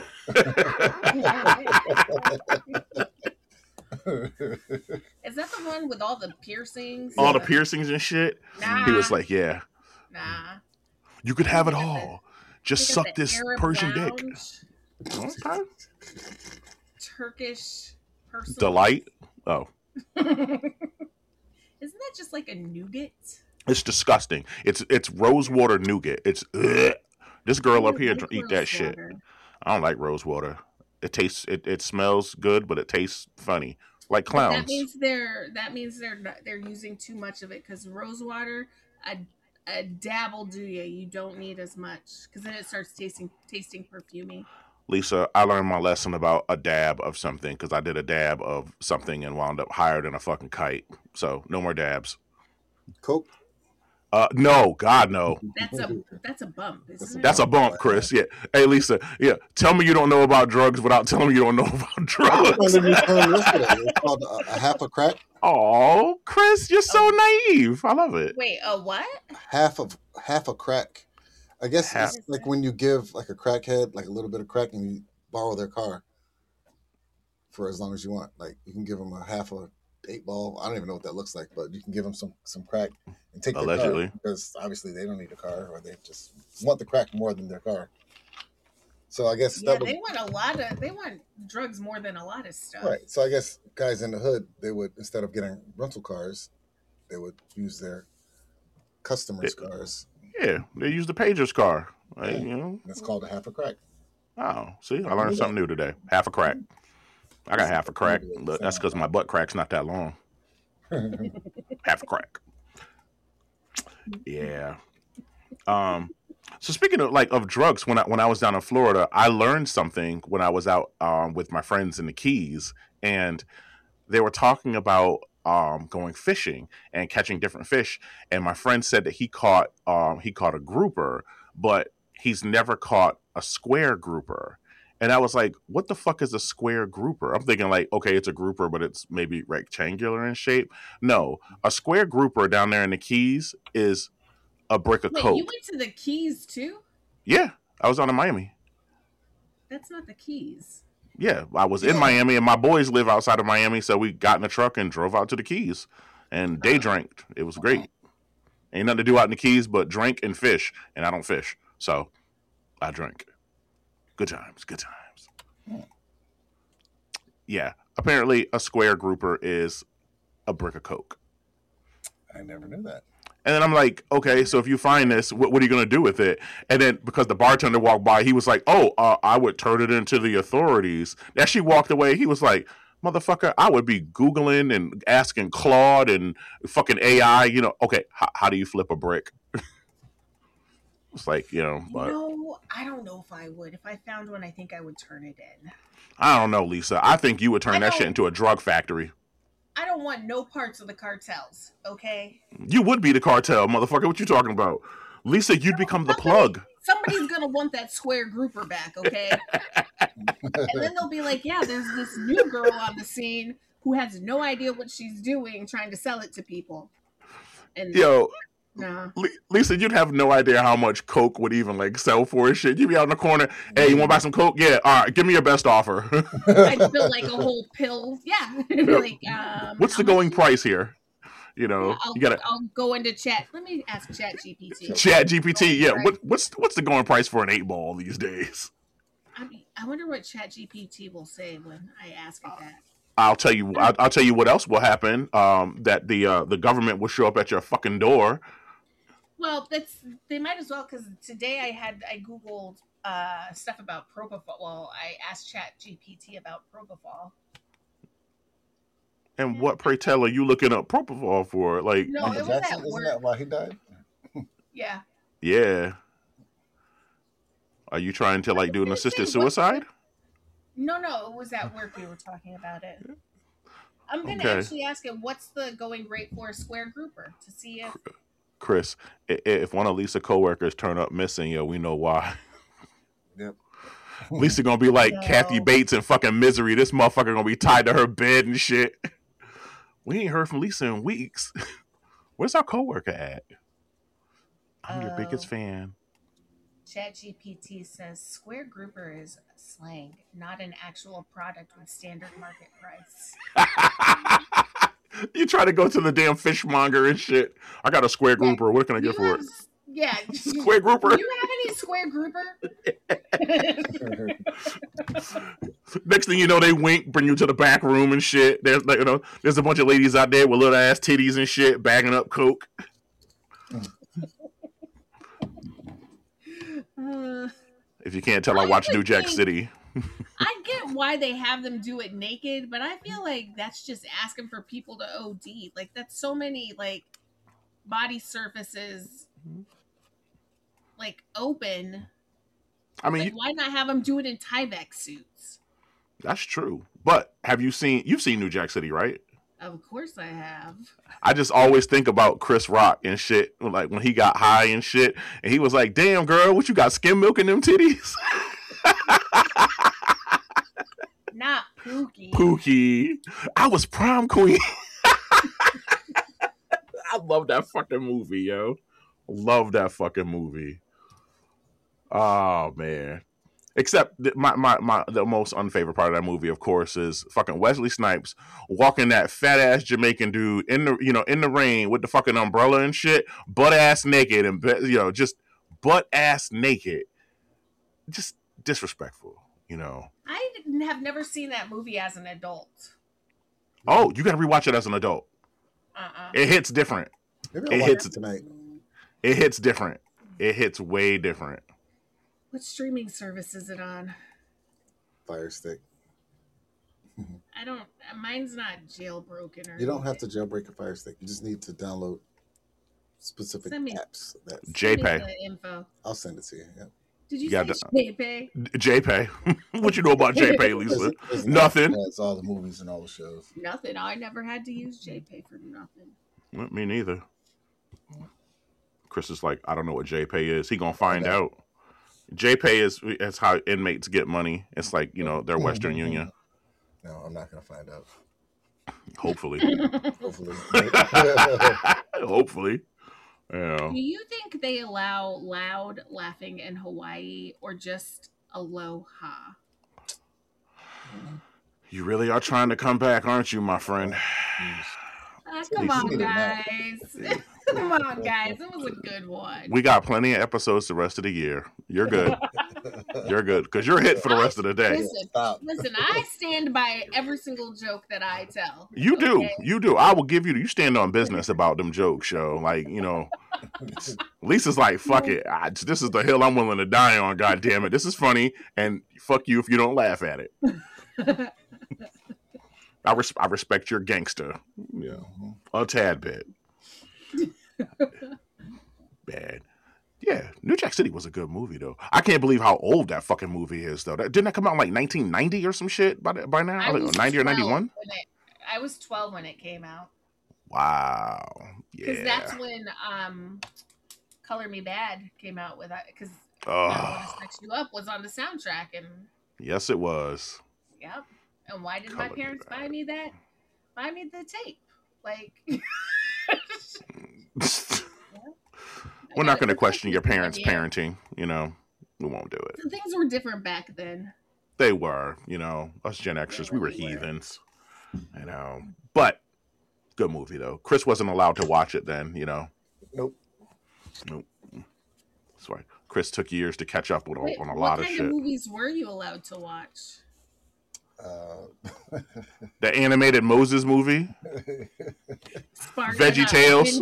Is that the one with all the piercings? All the piercings and shit. Nah. He was like, yeah, Nah. you could have it Look at all. Just Think of suck the this Arab Persian dick. Lounge, Okay. Turkish personal Delight. Oh, Isn't that just like a nougat? it's disgusting. It's rose water nougat. It's ugh. This girl I up don't here like eat that rose shit. water. I don't like rose water. It tastes it smells good, but it tastes funny, like But that clowns. means they're using too much of it because rose water, a dab will do you. You don't need as much because then it starts tasting perfumey. Lisa, I learned my lesson about a dab of something because I did a dab of something and wound up higher than a fucking kite. So no more dabs. Coke. No, God, no. That's a bump, isn't That's it? a bump, Chris. Yeah. Hey, Lisa. Yeah. Tell me you don't know about drugs without telling me you don't know about I drugs. learned a new term yesterday. It's called a half a crack. Oh, Chris, you're so naive. I love it. Wait, a what? Half a crack. I guess Half- it's like when you give like a crackhead like a little bit of crack and you borrow their car for as long as you want. Like you can give them a half a 8-ball. I don't even know what that looks like, but you can give them some crack and take their Allegedly. car because obviously they don't need a car or they just want the crack more than their car. So I guess Yeah, that would, they want drugs more than a lot of stuff. right. So I guess guys in the hood, they would, instead of getting rental cars, they would use their customers' cars. Yeah, they use the Pager's car. Like, Yeah. you know. That's called a half a crack. Oh, see, I learned something new today. Half a crack. I got half a crack, but that's because my butt crack's not that long. Half a crack. Yeah. So speaking of of drugs, when I was down in Florida, I learned something when I was out with my friends in the Keys, and they were talking about going fishing and catching different fish. And my friend said that he caught a grouper, but he's never caught a square grouper. And I was like, what the fuck is a square grouper? I'm thinking like, okay, it's a grouper, but it's maybe rectangular in shape. No, a square grouper down there in the Keys is a brick of Wait, Coke. you went to the Keys too? Yeah, I was down in Miami. That's not the Keys. Yeah, I was in Miami, and my boys live outside of Miami, so we got in a truck and drove out to the Keys, and day drank. It was great. Ain't nothing to do out in the Keys but drink and fish, and I don't fish, so I drank. Good times, good times. Yeah, apparently a square grouper is a brick of Coke. I never knew that. And then I'm like, okay, so if you find this, what are you going to do with it? And then because the bartender walked by, he was like, oh, I would turn it into the authorities. As she walked away, he was like, motherfucker, I would be Googling and asking Claude and fucking AI, okay, how do you flip a brick? It's like, but No, I don't know if I would. If I found one, I think I would turn it in. I don't know, Lisa. I think you would turn that shit into a drug factory. I don't want no parts of the cartels, okay? You would be the cartel, motherfucker. What you talking about? Lisa, you'd become the plug. Somebody's gonna want that square grouper back, okay? And then they'll be like, yeah, there's this new girl on the scene who has no idea what she's doing trying to sell it to people. And Yo, nah. Lisa, you'd have no idea how much Coke would even sell for and shit. You'd be out in the corner. Hey, you want to buy some Coke? Yeah. All right. Give me your best offer. I'd fill like a whole pill. Yeah. Like, what's the going price here? You gotta. I'll go into chat. Let me ask Chat GPT. Chat GPT. Yeah. What's the going price for an 8-ball these days? I wonder what Chat GPT will say when I ask it that. I'll tell you. I'll tell you what else will happen. That the government will show up at your fucking door. Well, they might as well, because today I googled stuff about propofol. Well, I asked Chat GPT about propofol. And what, pray tell, are you looking up propofol for? Like, no, it was at Isn't work. that why he died? Yeah. Yeah. Are you trying to do an assisted suicide? No, it was at work we were talking about it. I'm gonna Okay. actually ask it what's the going rate for a square grouper to see if. Chris, if one of Lisa's coworkers turn up missing, we know why. Yep. Lisa gonna be like No. Kathy Bates in fucking Misery. This motherfucker gonna be tied to her bed and shit. We ain't heard from Lisa in weeks. Where's our coworker at? I'm your biggest fan. ChatGPT says square grouper is slang, not an actual product with standard market price. You try to go to the damn fishmonger and shit. I got a square grouper. What can I get for it? Yeah. Square grouper. Do you have any square grouper? Next thing you know, they wink, bring you to the back room and shit. There's like, there's a bunch of ladies out there with little ass titties and shit, bagging up coke. If you can't tell, I watch New Jack City. I get why they have them do it naked, but I feel like that's just asking for people to OD. Like, that's so many, like, body surfaces, like, open. I mean, like, why not have them do it in Tyvek suits? That's true. But you've seen New Jack City, right? Of course I have. I just always think about Chris Rock and shit, like when he got high and shit, and he was like, "Damn, girl, what you got, skim milk in them titties?" Not Pookie. Pookie. I was prom queen. I love that fucking movie, yo. Love that fucking movie. Oh, man. Except my the most unfavorite part of that movie, of course, is fucking Wesley Snipes walking that fat ass Jamaican dude in the rain with the fucking umbrella and shit, butt ass naked, and just butt ass naked, just disrespectful. I have never seen that movie as an adult. Oh, you gotta rewatch it as an adult. It hits different. It hits tonight. It hits different. It hits way different. What streaming service is it on? Fire Stick. Mine's not jailbroken or You don't have to jailbreak a Fire Stick. You just need to download specific apps. JPay. Info. I'll send it to you. Yeah. Did you say JPay? JPay. What you know about JPay, Lisa? Nothing. That's all the movies and all the shows. Nothing. I never had to use JPay for nothing. Well, me neither. Chris is like, I don't know what JPay is. He gonna find out. JPay is how inmates get money. It's like, their Western Union. No, I'm not gonna find out. Hopefully. Hopefully. Hopefully. Yeah. Do you think they allow loud laughing in Hawaii or just aloha? You really are trying to come back, aren't you, my friend? Come on, guys. Come on, guys. It was a good one. We got plenty of episodes the rest of the year. You're good. You're good. Because you're hit for the rest of the day. Listen, I stand by every single joke that I tell. You do. Okay? You do. I will give you stand on business about them jokes, yo. Like, Lisa's like, fuck it. This is the hill I'm willing to die on, God damn it. This is funny, and fuck you if you don't laugh at it. I respect your gangster. Yeah. A tad bit. Bad. Yeah, New Jack City was a good movie, though. I can't believe how old that fucking movie is, though. Didn't that come out in like 1990 or some shit by now? 90 or 91? I was 12 when it came out. Wow. Yeah. Because that's when Color Me Bad came out with it. Because I Want to Sex You Up was on the soundtrack. And yes, it was. Yep. And why did my parents buy me that? Buy me the tape. Like... We're not going to question your parents' parenting. We won't do it. Things were different back then. They were. Us Gen Xers, we were heathens. But good movie though. Chris wasn't allowed to watch it then. Nope. That's right. Chris took years to catch up on a lot of shit. What kind of movies were you allowed to watch? The animated Moses movie. Veggie Tales.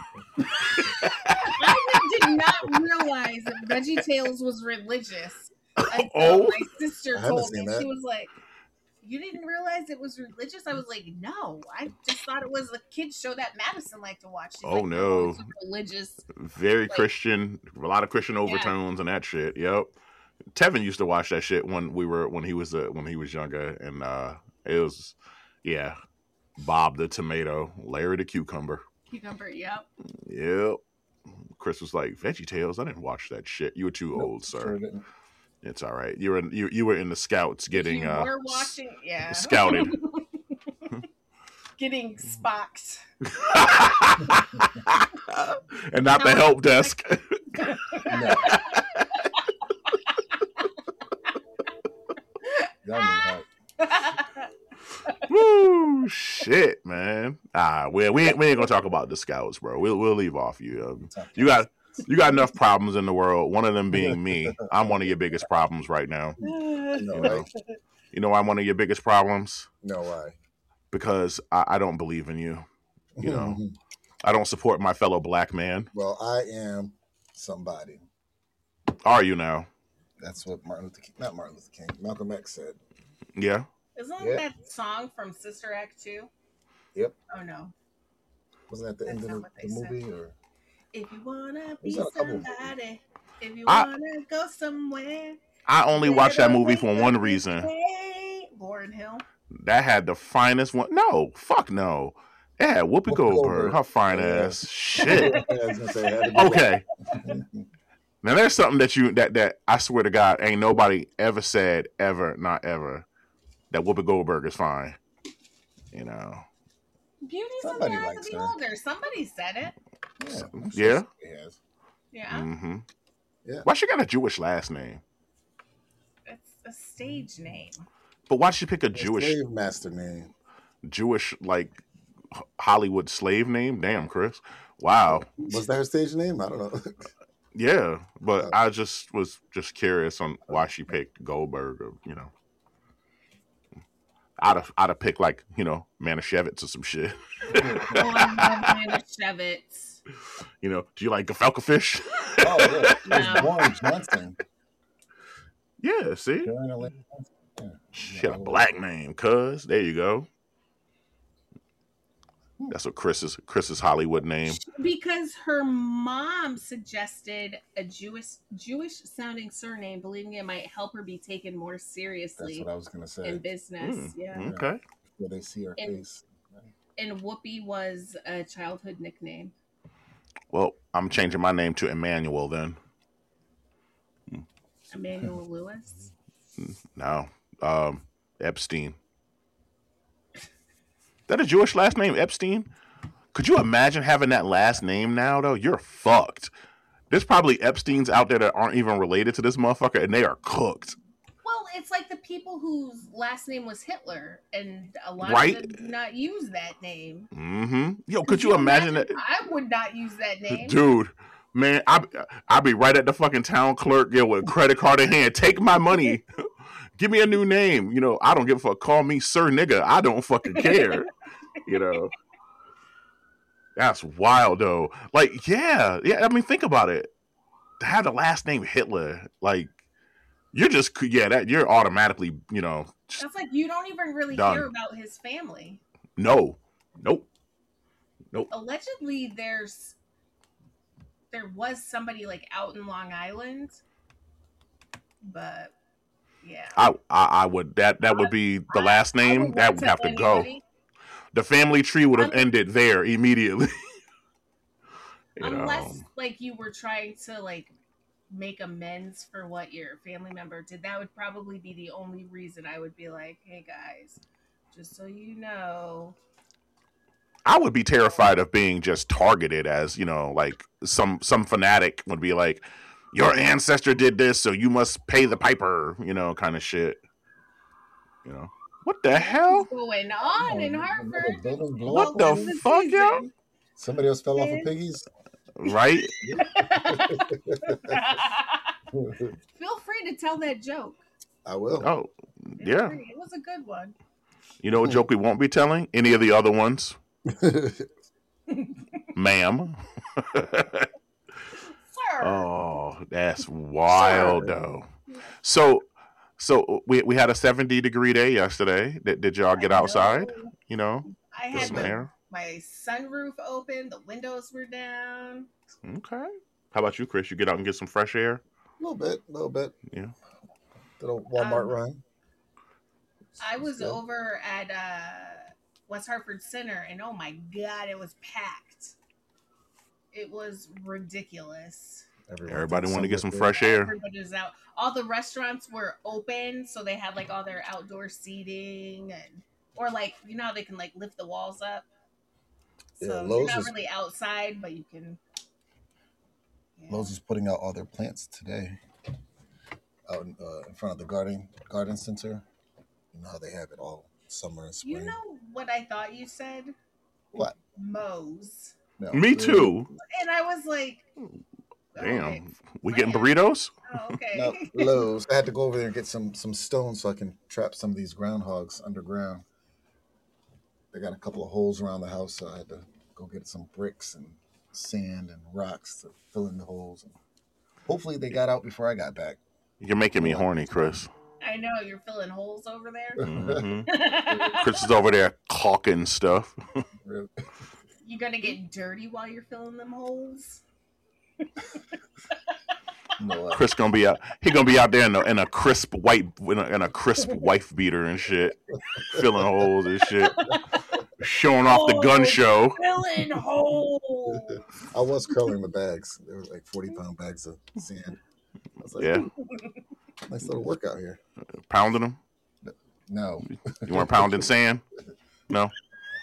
I did not realize that Veggie Tales was religious until my sister told me. She was like, "You didn't realize it was religious?" I was like, "No, I just thought it was a kids show that Madison liked to watch." She's like, no, it's religious, very Christian, a lot of Christian overtones and that shit. Yep. Tevin used to watch that shit when he was younger, and it was Bob the tomato, Larry the cucumber. Yep. Yep. Chris was like, Veggie Tales? I didn't watch that shit. You were too old, sir. Sure didn't. It's all right. You were in the scouts getting we're watching, scouted. Getting spocked. And not the help desk. No. Woo, shit, man. We ain't gonna talk about the scouts, bro. We'll leave off you. You got You got enough problems in the world. One of them being me. I'm one of your biggest problems right now. I know, You know, right? you know, I'm one of your biggest problems No, why? because I don't believe in you. You know, I don't support my fellow black man. Well, I am somebody. Are you now? That's what not Martin Luther King, Malcolm X said. Yeah. Isn't Yeah. that song from Sister Act 2? Yep. Oh no. Wasn't that the That's end not of what the they said. movie? Or If you wanna was be that a couple of somebody, if you I wanna go somewhere, I only watched that better movie wake for up one and reason. say, Lauryn Hill. That had the finest one. No, fuck no. It had Whoopi Goldberg, her fine ass. Shit. I was gonna say, it had to be Okay. Now there's something that I swear to God ain't nobody ever said ever, not ever, that Whoopi Goldberg is fine. You know. Beauty's Somebody in the eyes of likes the her. beholder. Somebody said it. Yeah. I'm Yeah? somebody has. Yeah. Mm-hmm. Yeah. Why she got a Jewish last name? It's a stage name. But why'd she pick a The Jewish slave master name. like Hollywood slave name? Damn, Chris. Wow. Was that her stage name? I don't know. Yeah, but I just was just curious on why she picked Goldberg. Or, you know, I'd have picked like Manischewitz or some shit. Oh, I love Manischewitz. You know, do you like gefilte fish? Oh yeah, it was No. Warren Johnson. Yeah, see, Warren Elaine Johnson. Yeah. she had a black name. Cuz there you go. That's what Chris's Hollywood name. Because her mom suggested a Jewish sounding surname, believing it might help her be taken more That's seriously what I was gonna say. in business. Yeah. Okay. Where they see her face. And Whoopi was a childhood nickname. Well, I'm changing my name to Emmanuel then. Emmanuel Lewis. No, Epstein. That a Jewish last name, Epstein? Could you imagine having that last name now, though? You're fucked. There's probably Epsteins out there that aren't even related to this motherfucker, and they are cooked. Well, it's like the people whose last name was Hitler, and a lot Right? of them do not use that name. Mm-hmm. Yo, could you imagine that? I would not use that name. Dude, man, I'd be right at the fucking town clerk, with a credit card in hand. Take my money. Give me a new name. You know, I don't give a fuck. Call me Sir Nigga. I don't fucking care. You know. That's wild, though. Like, yeah. I mean, think about it. To have the last name Hitler, like, you're just, you're automatically, That's like you don't even really done. hear about his family. No. Nope. Allegedly, there was somebody like out in Long Island, but yeah, I would that would be the last name that would have to go. The family tree would have ended there immediately. Unless like you were trying to like make amends for what your family member did, that would probably be the only reason I would be like, hey guys, just so you know. I would be terrified of being just targeted as, like some fanatic would be like, your ancestor did this, so you must pay the piper, kind of shit. What the hell? What's going on in Hartford? What the fuck, yo? Somebody else fell off of piggies? Right? Feel free to tell that joke. I will. Oh, yeah. It was a good one. You know what joke we won't be telling? Any of the other ones? Ma'am. Sir. Oh, that's wild, though. So we had a 70-degree day yesterday. Did y'all get outside? I had some air. My sunroof open. The windows were down. Okay. How about you, Chris? You get out and get some fresh air? A little bit. Yeah. Little Walmart run. I was over at West Hartford Center, and oh my god, it was packed. It was ridiculous. Everybody wanted to get some fresh air. Everybody was out. All the restaurants were open, so they had like all their outdoor seating, or like how they can like lift the walls up. So you're not really outside, but you can. Yeah. Lowe's is putting out all their plants today. Out in front of the garden center. You know how they have it all summer and spring. You know what I thought you said? What? Moe's. No, Me too. And I was like, Okay. Damn, we getting Land. burritos? Oh, okay. No, Lowe's. I had to go over there and get some stones so I can trap some of these groundhogs underground. They got a couple of holes around the house, so I had to go get some bricks and sand and rocks to fill in the holes. And hopefully, they got out before I got back. You're making me horny, Chris. I know you're filling holes over there. hmm Chris is over there caulking stuff. Really? You gonna get dirty while you're filling them holes? No, Chris gonna be out. He gonna be out there in a crisp white in a crisp wife beater and shit, filling holes and shit, showing off the gun show. Filling holes. I was curling the bags. There were like 40-pound bags of sand. I was like, Yeah, nice little workout here. pounding them. No. You weren't pounding sand? No.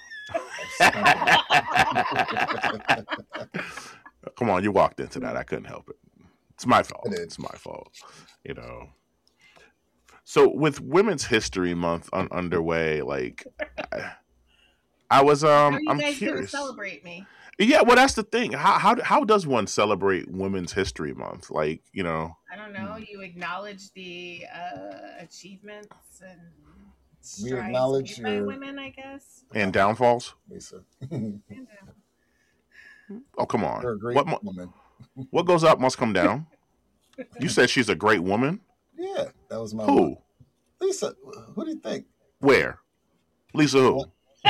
Come on, you walked into that. I couldn't help it. It's my fault. It's my fault. You know. So with Women's History Month underway, like, I was How are you I'm guys gonna curious. celebrate me? Yeah, well, that's the thing. How does one celebrate Women's History Month? Like, you know. I don't know. You acknowledge the achievements and We strides acknowledge made by your- women, I guess. And downfalls? Lisa. And, Oh, come on. You're a great What woman. what goes up must come down. You said she's a great woman? Yeah, that was my Who? Lisa, who do you think? Where? Lisa who?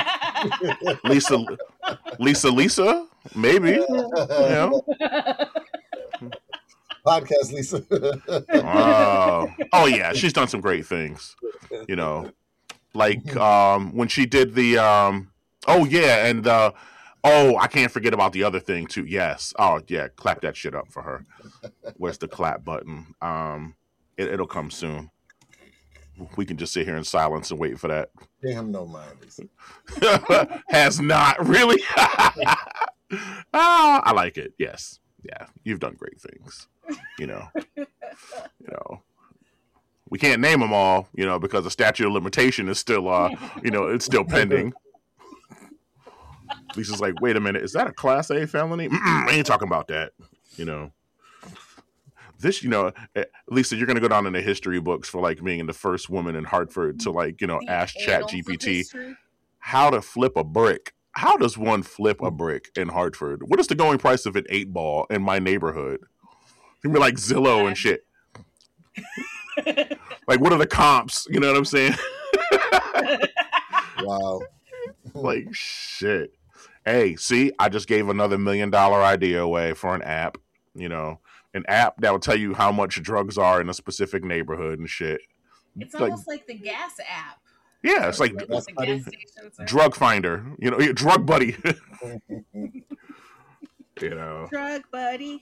Lisa? Maybe. You know? Podcast Lisa. Oh yeah, she's done some great things. You know. Like when she did the oh yeah, and I can't forget about the other thing too. Yes. Oh yeah, clap that shit up for her. Where's the clap button? It'll come soon. We can just sit here in silence and wait for that. Pay him no mind, Lisa. Has not really. I like it. Yes. Yeah, you've done great things. You know. We can't name them all, you know, because the statute of limitation is still, it's still pending. Lisa's like, wait a minute, is that a Class A felony? I ain't talking about that. You know, this, Lisa, you're gonna go down in the history books for like being the first woman in Hartford to like, ask ChatGPT how to flip a brick. How does one flip a brick in Hartford? What is the going price of an 8-ball in my neighborhood? You be like Zillow and shit. Like, what are the comps? You know what I'm saying? Wow. Like, shit. Hey, see, I just gave another $1 million idea away for an app. An app that will tell you how much drugs are in a specific neighborhood and shit. It's almost like the gas app. Yeah, it's like the gas stations are. Drug Finder. Drug Buddy. Drug buddy.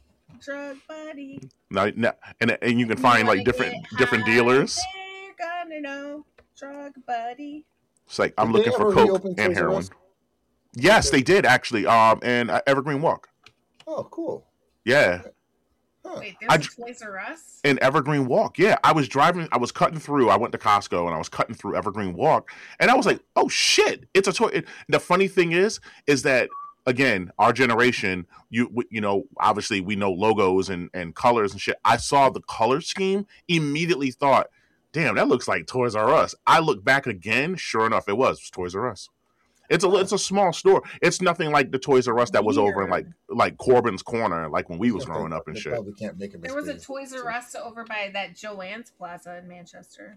Now, and you can find like different dealers. They're gonna know, drug buddy. It's like I'm Did looking they for ever coke reopen and Toys R heroin. Us? Yes, they did actually. And Evergreen Walk. Oh, cool. Yeah, Huh. Wait, there's a Toys R Us? in Evergreen Walk. Yeah, I was cutting through. I went to Costco and I was cutting through Evergreen Walk, and I was like, "Oh shit, it's a toy." The funny thing is that again, our generation, obviously we know logos and colors and shit. I saw the color scheme, immediately thought, "Damn, that looks like Toys R Us." I look back again, sure enough, it was Toys R Us. It's a small store. It's nothing like the Toys R Us that was over in like Corbin's Corner, like when we was growing up and They shit. probably can't make them. There was a Toys R Us over by that Joann's Plaza in Manchester.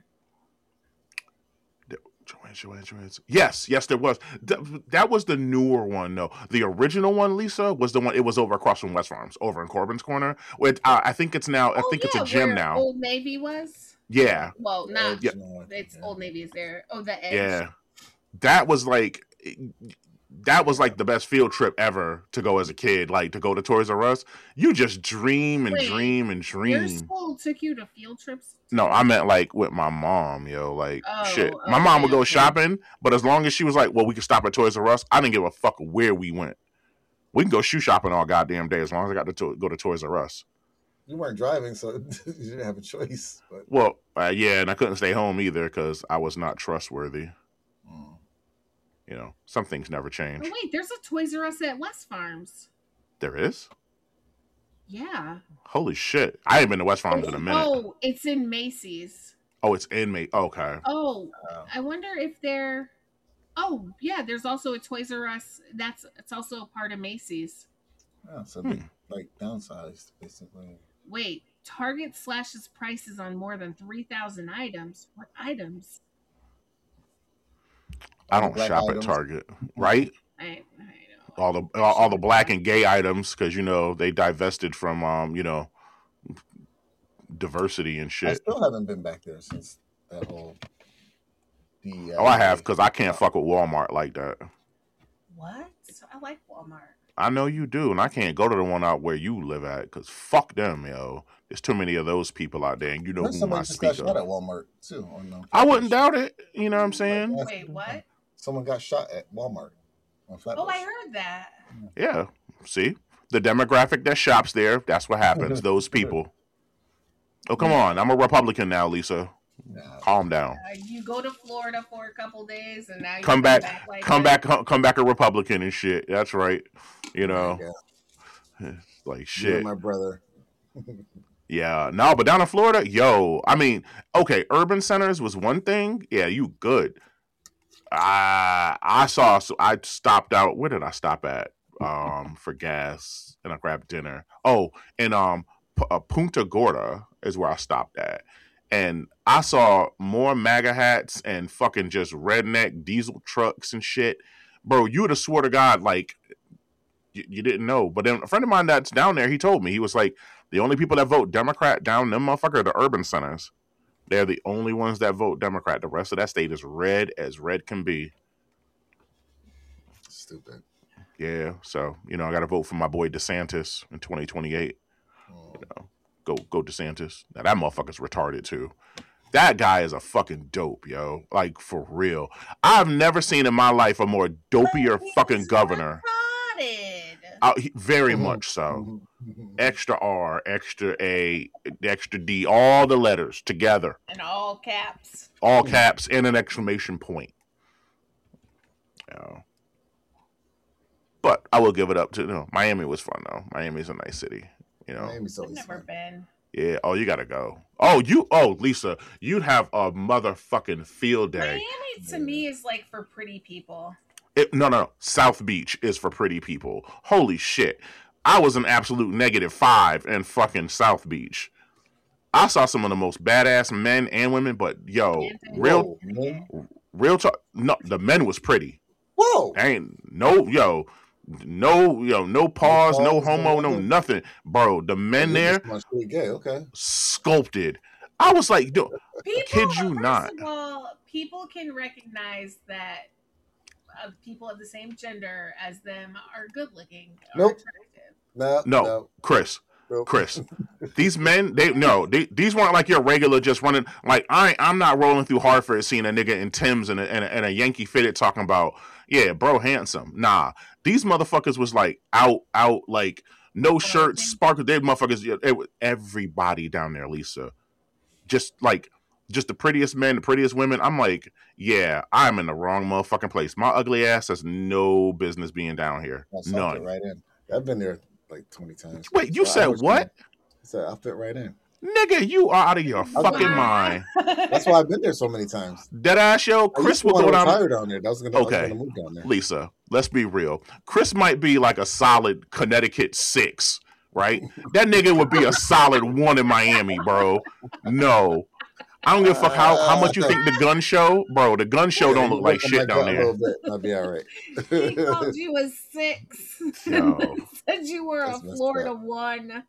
Joanne's. Yes, there was. That was the newer one, though. The original one, Lisa, was the one. It was over across from West Farms, over in Corbin's Corner. I think it's now. I think it's a gym where now. Old Navy was. Yeah. Well, not. Yeah. It's Old Navy is there. Oh, the Edge. Yeah. That was like the best field trip ever to go as a kid. Like to go to Toys R Us, you just dream and dream and dream. Your school took you to field trips? No, I meant like with my mom, yo. Like shit. Oh, My mom would go okay. shopping, but as long as she was like, well, we could stop at Toys R Us, I didn't give a fuck where we went. We can go shoe shopping all goddamn day as long as I got to go to Toys R Us. You weren't driving, so you didn't have a choice. But Well, yeah, and I couldn't stay home either because I was not trustworthy. Some things never change. Oh, wait, there's a Toys R Us at West Farms. There is? Yeah. Holy shit! I ain't been to West Farms in a minute. Oh, it's in Macy's. Oh, it's in May. Okay. Oh, I wonder if they're. Oh, yeah. There's also a Toys R Us. It's also a part of Macy's. Oh, so they like downsized basically. Wait, Target slashes prices on more than 3,000 items. What items? I don't shop at Target, right? I know. All the black and gay items, because they divested from diversity and shit. I still haven't been back there since that whole. I have, because I can't fuck with Walmart like that. What? I like Walmart. I know you do, and I can't go to the one out where you live at, because fuck them, yo. There's too many of those people out there, and you know who I speak of. Shot at Walmart too. I wouldn't doubt it. You know what I'm saying? Wait, what? Someone got shot at Walmart. Oh, I heard that. Yeah. See? The demographic that shops there, that's what happens. Those people. Oh, come on. I'm a Republican now, Lisa. Calm down. You go to Florida for a couple days, and now you come back a Republican and shit. That's right. Like shit. You're my brother. Yeah, no, but down in Florida, I mean, okay, urban centers was one thing. Yeah, you good. I stopped out. Where did I stop at? For gas, and I grabbed dinner. Oh, and Punta Gorda is where I stopped at. And I saw more MAGA hats and fucking just redneck diesel trucks and shit. Bro, you would have swore to God, like, you didn't know. But then a friend of mine that's down there, he told me, he was like, the only people that vote Democrat down them motherfucker are the urban centers. They're the only ones that vote Democrat. The rest of that state is red as red can be. Stupid. Yeah, so, I got to vote for my boy DeSantis in 2028. Go DeSantis. Now that motherfucker's retarded too. That guy is a fucking dope, yo. Like, for real. I've never seen in my life a more dopier fucking governor. Very much so. Extra R, extra A, extra D, all the letters together. And all caps. All caps and an exclamation point. But I will give it up to, Miami was fun though. Miami's a nice city. Miami's I've never been. Yeah. Oh, you gotta go. Lisa, you'd have a motherfucking field day. Miami to me is like for pretty people. No. South Beach is for pretty people. Holy shit. I was an absolute -5 in fucking South Beach. I saw some of the most badass men and women, but real talk. No, the men was pretty. Whoa. No pause, no homo, no nothing, bro. The men there, gay, okay, sculpted. I was like, dude, kid you not. First of all, people can recognize that people of the same gender as them are good looking. Nope. No, Chris. These men, these weren't like your regular just running. Like I'm not rolling through Hartford seeing a nigga in Tim's and a Yankee fitted talking about, yeah, bro, handsome. Nah, these motherfuckers was like out, like no shirts, sparkle. They motherfuckers, everybody down there, Lisa, just the prettiest men, the prettiest women. I'm like, yeah, I'm in the wrong motherfucking place. My ugly ass has no business being down here. None. Right in. I've been there like 20 times. Wait, you said what? I said I'll fit right in. Nigga, you are out of your fucking mind. That's why I've been there so many times. Dead ass, yo. Chris will go down there. I was gonna move down there. Lisa, let's be real. Chris might be like a solid Connecticut 6, right? That nigga would be a solid 1 in Miami, bro. No. I don't give a fuck how much you think the gun show, bro. The gun show don't look like shit down there. I'll be all right. He called you a 6. No. Said you were a Florida 1. No.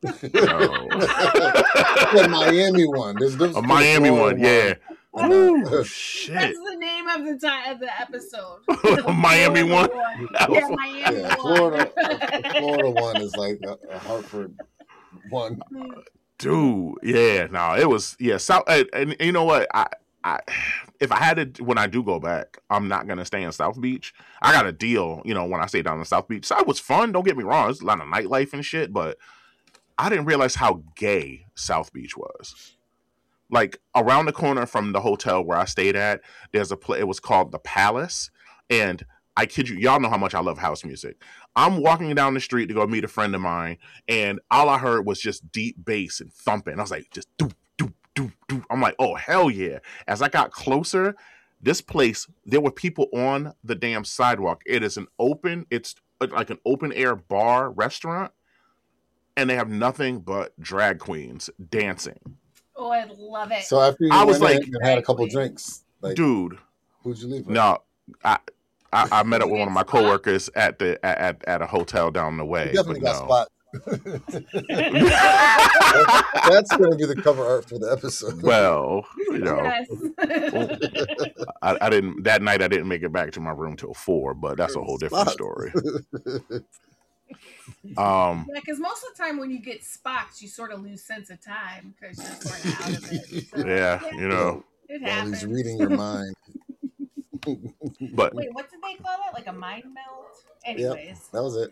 A Miami 1. A Miami 1, yeah. Ooh, shit. That's the name of the episode. Miami 1. Yeah, Miami 1. Florida 1 is like a Hartford 1. Dude, yeah, no, it was, yeah. South, and you know what? I if I had to, when I do go back, I'm not gonna stay in South Beach. I got a deal, when I stay down in South Beach. So it was fun. Don't get me wrong. There's a lot of nightlife and shit, but I didn't realize how gay South Beach was. Like around the corner from the hotel where I stayed at, there's a place. It was called the Palace, and I kid you, y'all know how much I love house music. I'm walking down the street to go meet a friend of mine, and all I heard was just deep bass and thumping. I was like, just doop, doop, doop, doop. I'm like, oh, hell yeah. As I got closer, this place, there were people on the damn sidewalk. It's like an open air bar restaurant, and they have nothing but drag queens dancing. Oh, I love it. So after you I was went like, in and had a couple drinks, like, dude, who'd you leave with? no, I met up You with one get of my spot? coworkers at a hotel down the way. You definitely but got no. spot. That's going to be the cover art for the episode. Well, you know, Yes. I didn't that night. I didn't make it back to my room till 4, but that's a whole different Spot. story. Yeah, because most of the time when you get spots, you sort of lose sense of time because you're sort of out of it. So, Yeah, you know, it While happens. he's reading your mind. but Wait, what did they call it? Like a mind melt? Anyways. That was it.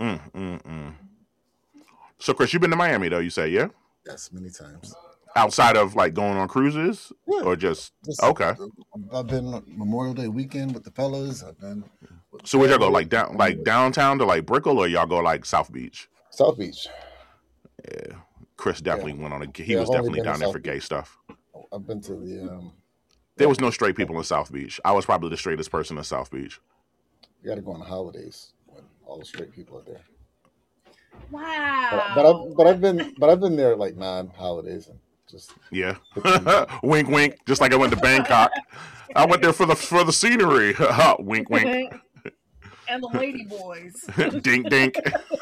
So, Chris, you've been to Miami though? You say, yeah? Yes, many times. Outside of like going on cruises, Yeah. or just Just- okay? I've been on Memorial Day weekend with the fellas. I've been with So, where y'all go? family. Like downtown to like Brickell, or y'all go like South Beach? South Beach. Yeah, Chris definitely went on a. He Yeah, was I've only definitely been to down there South for gay stuff. I've been to the. There was no straight people in South Beach. I was probably the straightest person in South Beach. You got to go on the holidays when all the straight people are there. Wow. But I've been there like non-holidays and just Yeah, wink, wink. Just like I went to Bangkok, I went there for the scenery. Wink, wink. And the lady boys. Dink, dink.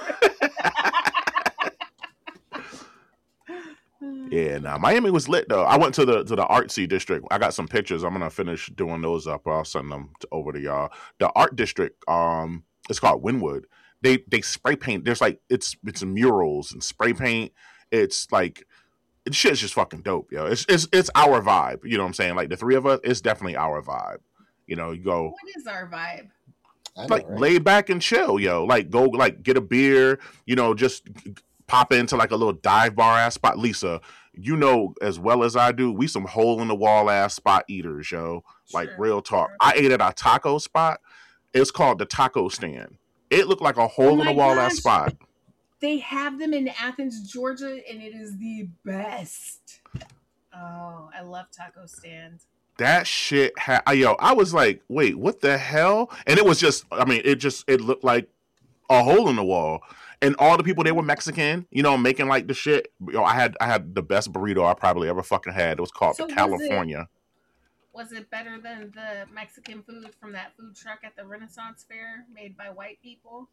Yeah, nah, Miami was lit though. I went to the artsy district. I got some pictures. I'm gonna finish doing those up. I'll send them over to y'all. The art district, it's called Wynwood. They spray paint. There's like it's murals and spray paint. It's like shit's just fucking dope, yo. It's our vibe. You know what I'm saying? Like the three of us, it's definitely our vibe. You know, you go What is our vibe? I know, like right? lay back and chill, yo. Like go like get a beer, you know, just pop into like a little dive bar ass spot. Lisa, you know as well as I do, we some hole in the wall ass spot eaters, yo. Like Sure, real talk. sure. I ate at a taco spot. It's called the Taco Stand. It looked like a hole in my the wall gosh. ass spot. They have them in Athens, Georgia, and it is the best. Oh, I love Taco Stand. That shit yo, I was like, wait, what the hell? And it was just, I mean, it looked like a hole in the wall. And all the people, they were Mexican, you know, making like the shit. Yo, I had the best burrito I probably ever fucking had. It was called So the was California. Was it better than the Mexican food from that food truck at the Renaissance Fair made by white people?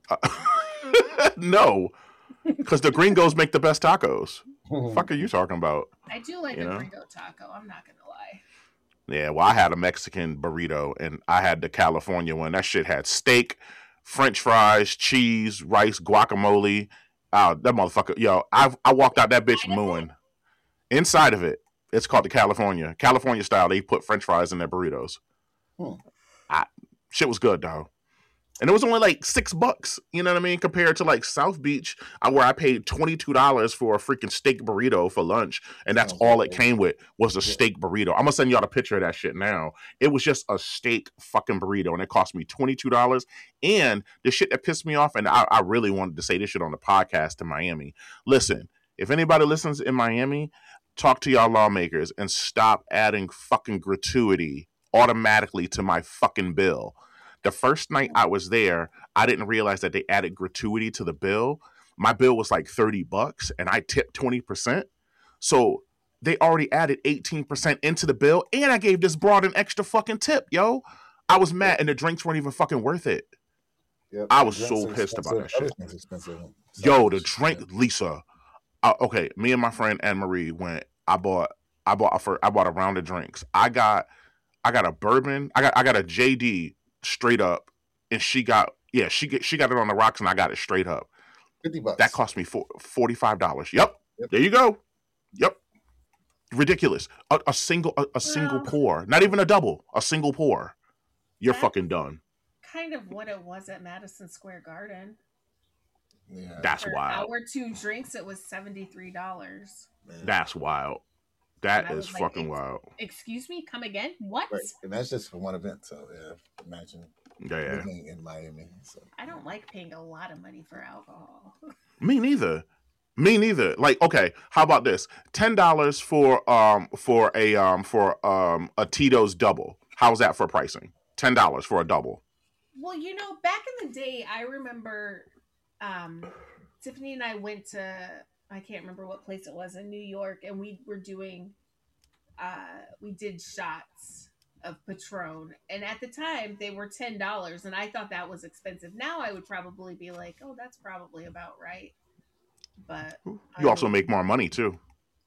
No, because the gringos make the best tacos. Fuck are you talking about? I do like You a know? gringo taco. I'm not gonna lie. Yeah, well, I had a Mexican burrito and I had the California one. That shit had steak, French fries, cheese, rice, guacamole. That motherfucker, yo, I walked out that bitch mooing. Inside of it, it's called the California style. They put French fries in their burritos. Hmm. Shit was good though. And it was only like $6, you know what I mean? Compared to like South Beach, where I paid $22 for a freaking steak burrito for lunch. And that's Sounds all it good. came with was a steak burrito. I'm going to send y'all a picture of that shit now. It was just a steak fucking burrito. And it cost me $22. And the shit that pissed me off, and I really wanted to say this shit on the podcast in Miami. Listen, if anybody listens in Miami, talk to y'all lawmakers and stop adding fucking gratuity automatically to my fucking bill. The first night I was there, I didn't realize that they added gratuity to the bill. My bill was like $30 and I tipped 20%. So they already added 18% into the bill. And I gave this broad an extra fucking tip, yo. I was mad and the drinks weren't even fucking worth it. Yep. I was Drinks so are pissed about that shit. Everything's expensive. Yo, the drink, Lisa. Okay, me and my friend Anne Marie went. I bought a round of drinks. I got a bourbon. I got a JD straight up, and she got it on the rocks, and I got it straight up. $50. That cost me $45. Yep. Yep. There you go. Yep. Ridiculous. A single pour, not even a double. A single pour. You're That's fucking done. Kind of what it was at Madison Square Garden. Yeah, That's For wild. our 2 drinks, it was $73. man. That's wild. That And I is was like, fucking wild. Excuse me, come again? What? Right. And that's just for one event. So yeah, imagine Yeah. living in Miami. So I don't like paying a lot of money for alcohol. Me neither. Me neither. Like, okay, how about this? $10 for a Tito's double. How's that for pricing? $10 for a double. Well, back in the day, I remember Tiffany and I went to, I can't remember what place it was in New York, and we were doing, we did shots of Patron, and at the time they were $10, and I thought that was expensive. Now I would probably be like, oh, that's probably about right. But you also make more money too.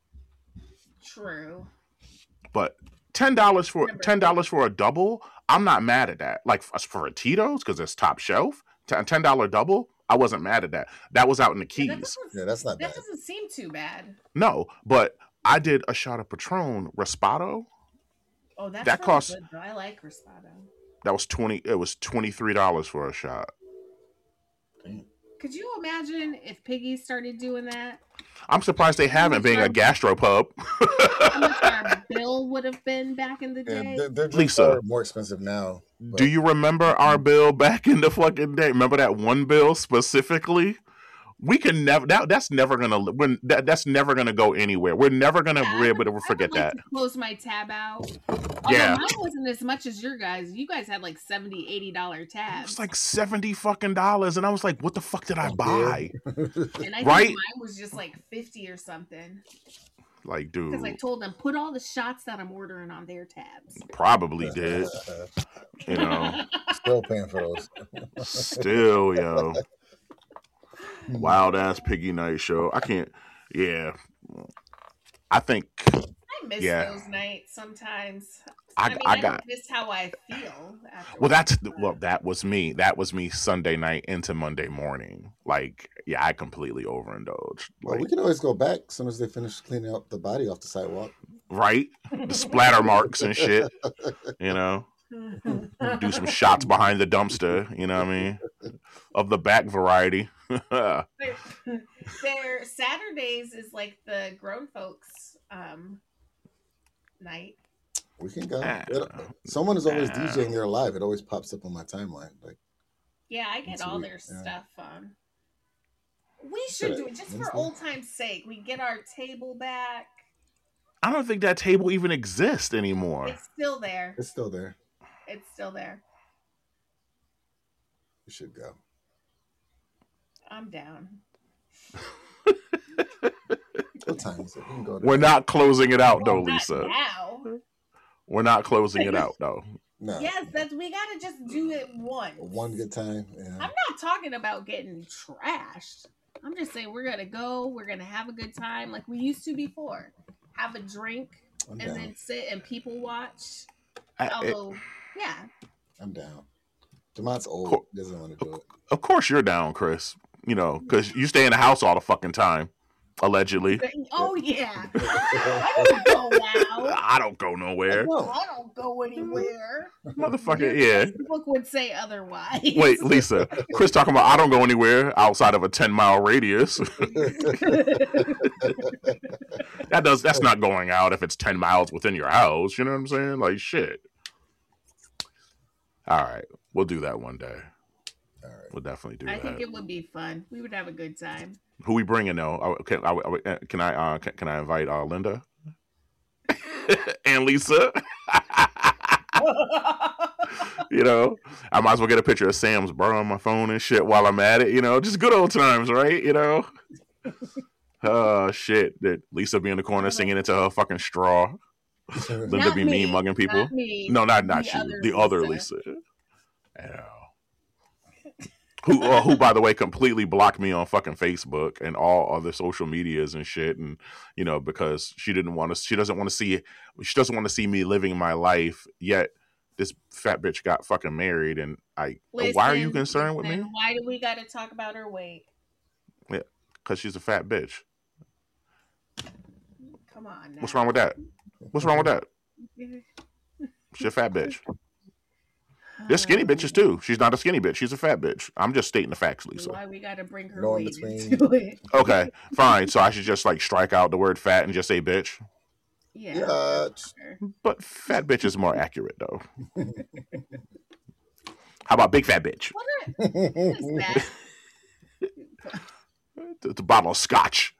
True. But $10 for a double, I'm not mad at that. Like for a Tito's, because it's top shelf, $10 double, I wasn't mad at that. That was out in the Keys. Yeah, that's not bad. That doesn't seem too bad. No, but I did a shot of Patron Raspado. Oh, that cost good, though. I like Raspado. That was $23 for a shot. Damn. Could you imagine if Piggy started doing that? I'm surprised they haven't, being a gastropub. How much our bill would have been back in the day? Yeah, they're Lisa, more expensive now. But... do you remember our bill back in the fucking day? Remember that one bill specifically? We can never. That's never gonna. That's never gonna go anywhere. We're never gonna be able to forget that. To close my tab out. Yeah, mine wasn't as much as your guys. You guys had like $70, $80 tabs. It was like $70 fucking dollars, and I was like, "What the fuck did I buy?" And I right? think mine was just like 50 or something. Like, dude, because I told them put all the shots that I'm ordering on their tabs. Probably did. Still paying for those. Still, yo. Wild ass Piggy Night show. I can't. Yeah, I think. I miss those nights sometimes. I don't miss how I feel. Well, that was me. That was me Sunday night into Monday morning. Like, yeah, I completely overindulged. Well, we can always go back as soon as they finish cleaning up the body off the sidewalk. Right, the splatter marks and shit. Do some shots behind the dumpster. You know what I mean? Of the back variety. Their Saturdays is like the grown folks night. We can go. Someone is always DJing there live. It always pops up on my timeline. Like, yeah, I get all their stuff on. We should do it just for old time's sake. We get our table back. I don't think that table even exists anymore. It's still there. It's still there. It's still there. We should go. I'm down. What time is it? We can go We're not closing it out, though, not Lisa. Now. We're not closing it out, though. No. Yes, we gotta just do it once. One good time. Yeah. I'm not talking about getting trashed. I'm just saying we're gonna go. We're gonna have a good time like we used to before. Have a drink then sit and people watch. Yeah. I'm down. Jamon's old. Doesn't want to do it. Of course you're down, Chris. Because you stay in the house all the fucking time. Allegedly. Oh, yeah. I don't go now. I don't go nowhere. I don't go anywhere. Motherfucker, yeah. Facebook would say otherwise. Wait, Lisa. Chris talking about I don't go anywhere outside of a 10-mile radius. That's not going out if it's 10 miles within your house. You know what I'm saying? Like, shit. All right. We'll do that one day. All right. We'll definitely do that. I think it would be fun. We would have a good time. Who we bringing though? Can I invite Linda and Lisa? I might as well get a picture of Sam's bro on my phone and shit while I'm at it. Just good old times, right? Shit. Lisa be in the corner singing into her fucking straw. Linda not be me, mean mugging people. Not me. No, not you. The other Lisa. Who, by the way, completely blocked me on fucking Facebook and all other social medias and shit, and because she doesn't want to see me living my life. Yet this fat bitch got fucking married, and why are you concerned with me? Why do we got to talk about her weight? Yeah, because she's a fat bitch. Come on. Now. What's wrong with that? She's a fat bitch. There's skinny bitches too. She's not a skinny bitch. She's a fat bitch. I'm just stating the facts, Lisa. Why we gotta bring her weight into it? Okay, fine. So I should just strike out the word fat and just say bitch. Yeah. But fat bitch is more accurate though. How about big fat bitch? What is that? The bottle of scotch.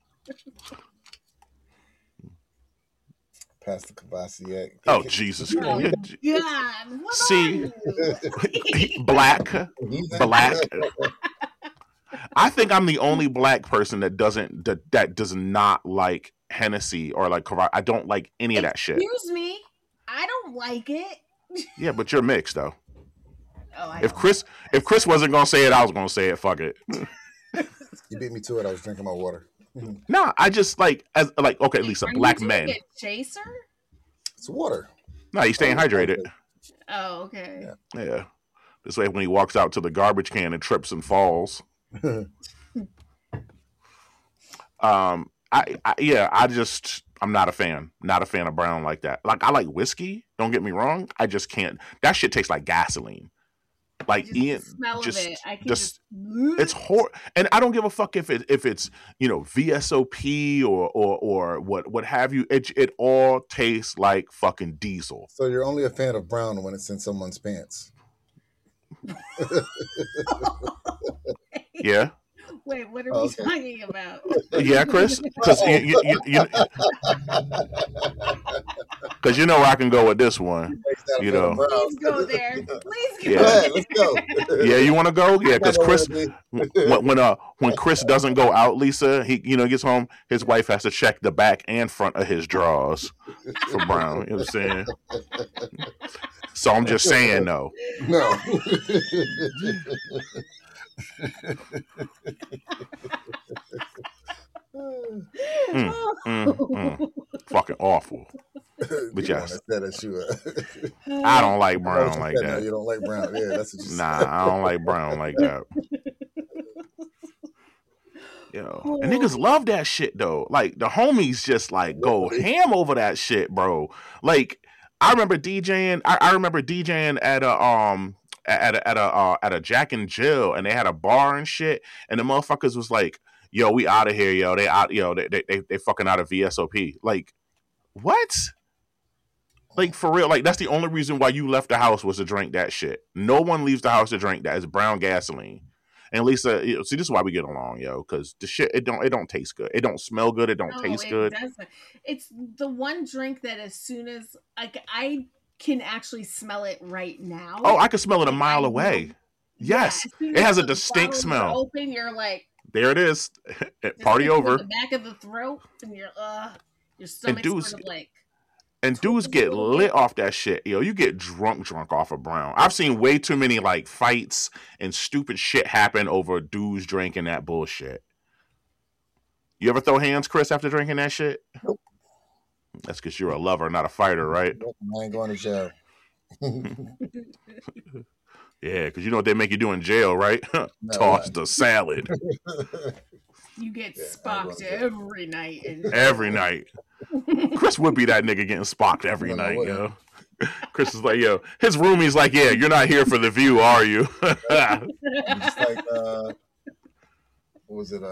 Pastor Cavassier. Oh, Jesus Oh, Christ. God. What See? are you? Black. I think I'm the only black person that does not like Hennessy or like I don't like any of that shit. Excuse me. I don't like it. Yeah, but you're mixed though. Oh, if Chris wasn't gonna say it, I was gonna say it. Fuck it. You beat me to it. I was drinking my water. Nah, I just okay, Lisa, black men. A chaser? It's water. No, he's staying hydrated. Oh, okay. Yeah. This way, when he walks out to the garbage can and trips and falls. I'm not a fan. Not a fan of brown like that. Like, I like whiskey. Don't get me wrong. I just can't. That shit tastes like gasoline. Like Ian, smell of it. I can it's horrible, and I don't give a fuck if it's VSOP or what have you. It all tastes like fucking diesel. So you're only a fan of brown when it's in someone's pants. Yeah. Wait, what are we talking about? Yeah, Chris, because you know where I can go with this one. Please go there. Please go there. Let's go. Yeah, you want to go? Yeah, because Chris, when Chris doesn't go out, Lisa, he gets home, his wife has to check the back and front of his drawers for brown. You know what I'm saying? So I'm just saying, no. Fucking awful. But yes, I don't like brown like that. You don't like brown, yeah. That's what you said. Nah, I don't like brown like that. Yo, and niggas love that shit though. Like the homies just like go ham over that shit, bro. Like I remember DJing. I remember DJing at a Jack and Jill, and they had a bar and shit, and the motherfuckers was like, "Yo, we out of here, yo. They out, yo. They fucking out of VSOP." Like, what? Like for real? Like that's the only reason why you left the house was to drink that shit. No one leaves the house to drink that. It's brown gasoline. And Lisa, see, this is why we get along, yo. Because the shit, it don't taste good. It don't smell good. It don't taste good. Doesn't. It's the one drink that as soon as I can actually smell it right now. Oh, I can smell it a mile away. Yes, it has a distinct smell. Open, you're like, there it is. Party over. The back of the throat, and your stomach sort of like. And dudes get lit off that shit. Yo, you get drunk off of brown. I've seen way too many like fights and stupid shit happen over dudes drinking that bullshit. You ever throw hands, Chris, after drinking that shit? Nope. That's because you're a lover, not a fighter, right? Nope, I ain't going to jail. Yeah, because you know what they make you do in jail, right? Toss the salad. You get spocked every night. Every night. Chris would be that nigga getting spocked every night, yo. Chris is like, yo, his roomie's like, yeah, you're not here for the view, are you? Just like, what was it?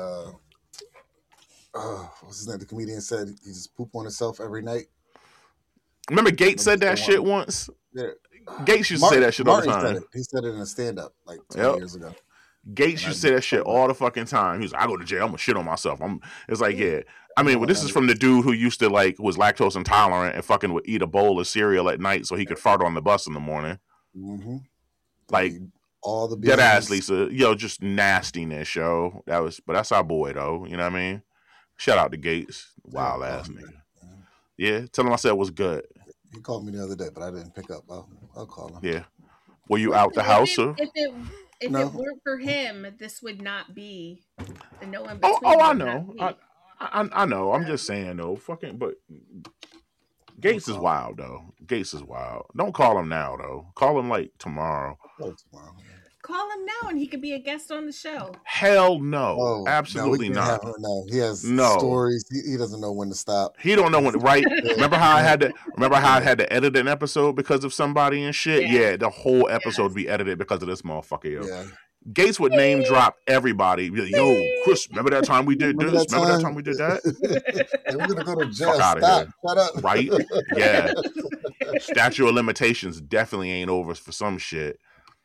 What's his name? The comedian said he just poop on himself every night. Remember Gates said that shit once? Yeah. Gates used to say that shit all the time. He said it in a stand-up like 20 years ago. Gates used to say that shit all the fucking time. He was like, I go to jail, I'm gonna shit on myself. It's like, yeah. I mean, well, this is from the dude who used to was lactose intolerant and fucking would eat a bowl of cereal at night so he could fart on the bus in the morning. Mm-hmm. Like all the dead ass Lisa, yo, just nastiness, yo. But that's our boy though. You know what I mean? Shout out to Gates, wild ass nigga. Yeah, tell him I said it was good. He called me the other day, but I didn't pick up. I'll call him. Yeah. Were you out the house? If it weren't for him, this would not be the no in between. I know. I know. I'm just saying though. Fucking, but Gates is wild though. Gates is wild. Don't call him now though. Call him like tomorrow. Call him now and he could be a guest on the show. Hell no. Absolutely not. No, he has stories. He doesn't know when to stop. He don't know when to write. Remember how I had to edit an episode because of somebody and shit? Yeah, the whole episode would be edited because of this motherfucker, yo. Yeah. Gates would name drop everybody. Yo, Chris, remember that time we did this? Remember that time we did that? Hey, we're gonna go to jail. Fuck out of here. Shut up. Right? Yeah. Statute of limitations definitely ain't over for some shit.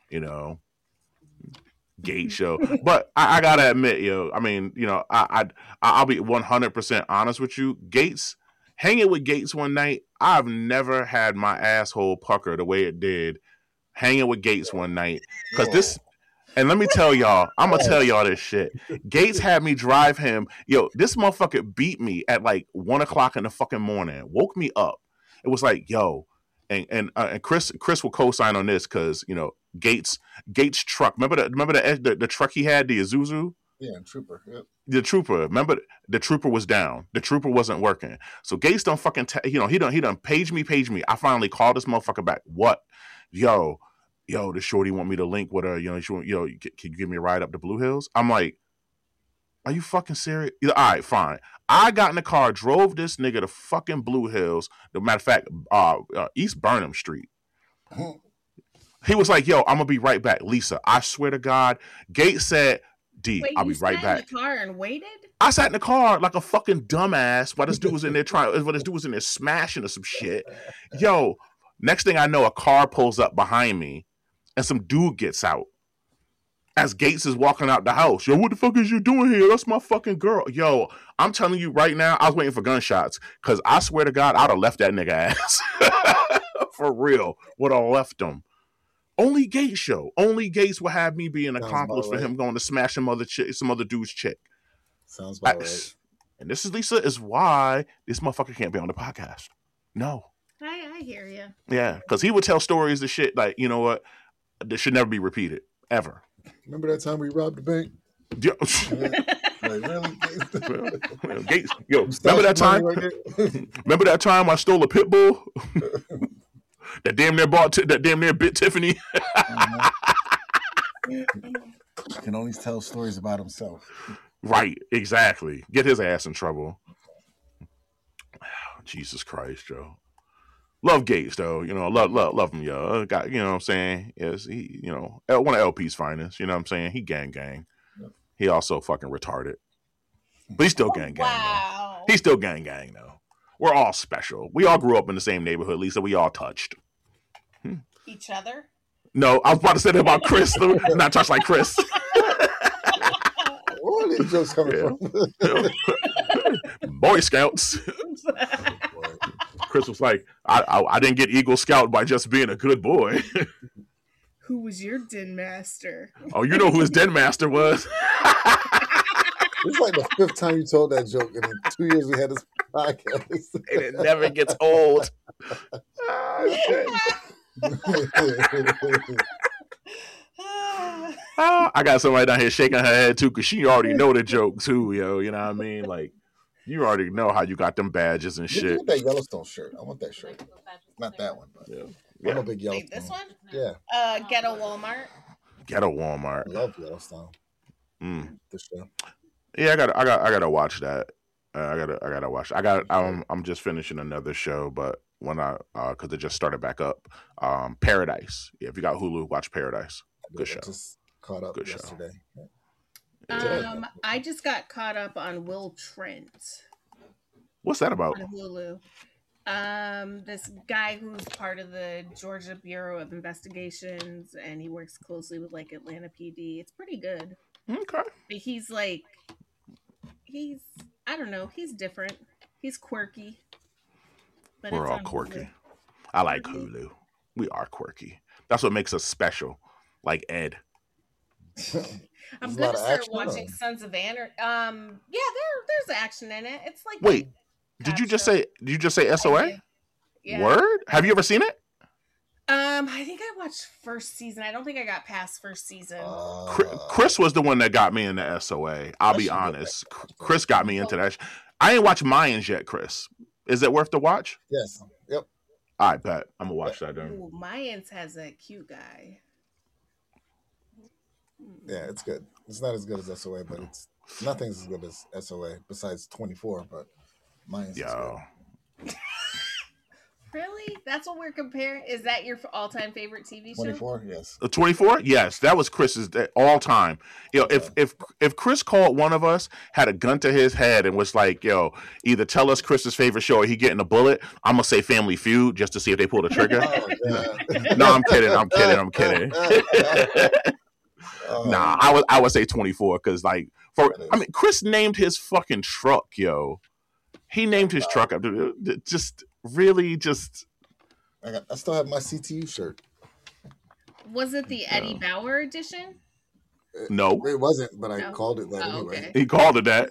you know, Gate show. But I gotta admit, yo, I mean, you know, I'll be 100% honest with you. Gates, hanging with Gates one night, I've never had my asshole pucker the way it did hanging with Gates one night. Cause this, and let me tell y'all, I'm gonna tell y'all this shit. Gates had me drive him. Yo, this motherfucker beat me at like 1:00 in the fucking morning. Woke me up. It was like, yo, and Chris will co-sign on this because you know Gates truck. Remember the truck he had, the Isuzu. Yeah, Trooper. Yep. The Trooper. Remember the Trooper was down. The Trooper wasn't working. So Gates don't fucking you know he done page me. I finally called this motherfucker back. What? Yo, the shorty want me to link with her. You know, can you give me a ride up to Blue Hills? I'm like, are you fucking serious? All right, fine. I got in the car, drove this nigga to fucking Blue Hills. The matter of fact, East Burnham Street. He was like, yo, I'm going to be right back. Lisa, I swear to God. Gates said, D, Wait, I'll be right back. You sat in the car and waited? I sat in the car like a fucking dumbass while this dude was in there smashing or some shit. Yo, next thing I know, a car pulls up behind me and some dude gets out. As Gates is walking out the house. Yo, what the fuck is you doing here? That's my fucking girl. Yo, I'm telling you right now, I was waiting for gunshots. Because I swear to God, I'd have left that nigga ass. For real. Would have left him. Only Gates show. Only Gates will have me be an accomplice for him going to smash some other dude's chick. Sounds about right. And this is Lisa, is why this motherfucker can't be on the podcast. No. I hear you. Yeah, because he would tell stories of shit like, you know what, that should never be repeated. Ever. Remember that time we robbed the bank? Yeah. Like, really? Gates, yo, remember that time? Remember that time I stole a pit bull? that damn near bit Tiffany. Can only tell stories about himself. Right, exactly. Get his ass in trouble. Jesus Christ, Joe. Love Gates though, you know, love him, yo. Got, you know what I'm saying? Yes, he, you know, one of LP's finest, you know what I'm saying? He gang. Yep. He also fucking retarded. But he's still gang wow. though. He's still gang though. We're all special. We all grew up in the same neighborhood, Lisa. We all touched. Each other? No, I was about to say that about Chris. Not touched like Chris. Where are these jokes coming from? Boy Scouts. Chris was like, I didn't get Eagle Scout by just being a good boy. Who was your den master? Oh, you know who his den master was? It's like the 5th time you told that joke, and in 2 years we had this podcast. And it never gets old. I got somebody down here shaking her head too, because she already know the joke too, yo. You know what I mean? Like, you already know how you got them badges and shit. Get that Yellowstone shirt. I want that shirt. Not that one, but yeah. I'm a big Yellowstone. Wait, this one? Yeah. Ghetto Walmart. Ghetto Walmart. I love Yellowstone. The show. Yeah, I gotta watch that. I gotta watch. I'm just finishing another show, but when because it just started back up. Paradise. Yeah, if you got Hulu, watch Paradise. Good show. Just caught up yesterday. I just got caught up on Will Trent. What's that about? On Hulu. This guy who's part of the Georgia Bureau of Investigations, and he works closely with like Atlanta PD. It's pretty good. Okay. He's I don't know, he's different. He's quirky. But we're all quirky. Hulu. I like Hulu. We are quirky. That's what makes us special. Like Ed. I'm gonna start watching Sons of Anarchy. Yeah, there's action in it. It's like wait, did you just say SOA? Yeah. Word? Have you ever seen it? I think I watched first season. I don't think I got past first season. Chris was the one that got me into SOA. I'll be honest. Chris got me into that. I ain't watched Mayans yet, Chris. Is it worth the watch? Yes. Yep. I bet. I'm gonna watch that then. Ooh, Mayans has a cute guy. Yeah, it's good. It's not as good as SOA, but nothing's as good as SOA besides 24. But Mayans is good. Really? That's what we're comparing? Is that your all-time favorite TV show? 24, yes. 24? Yes, that was Chris's all time. You know, if Okay. if Chris called one of us, had a gun to his head, and was like, "Yo, either tell us Chris's favorite show or he getting a bullet," I'm gonna say Family Feud just to see if they pull the trigger. Oh, No, yeah. I'm kidding. I'm kidding. I'm kidding. Nah, Oh, I would say 24 because like that is. Chris named his fucking truck, yo. He named his truck up. Just really just I still have my CTU shirt. Was it the Eddie Bauer edition? no. It wasn't, but I No. called it that Oh, anyway. okay. He called it that.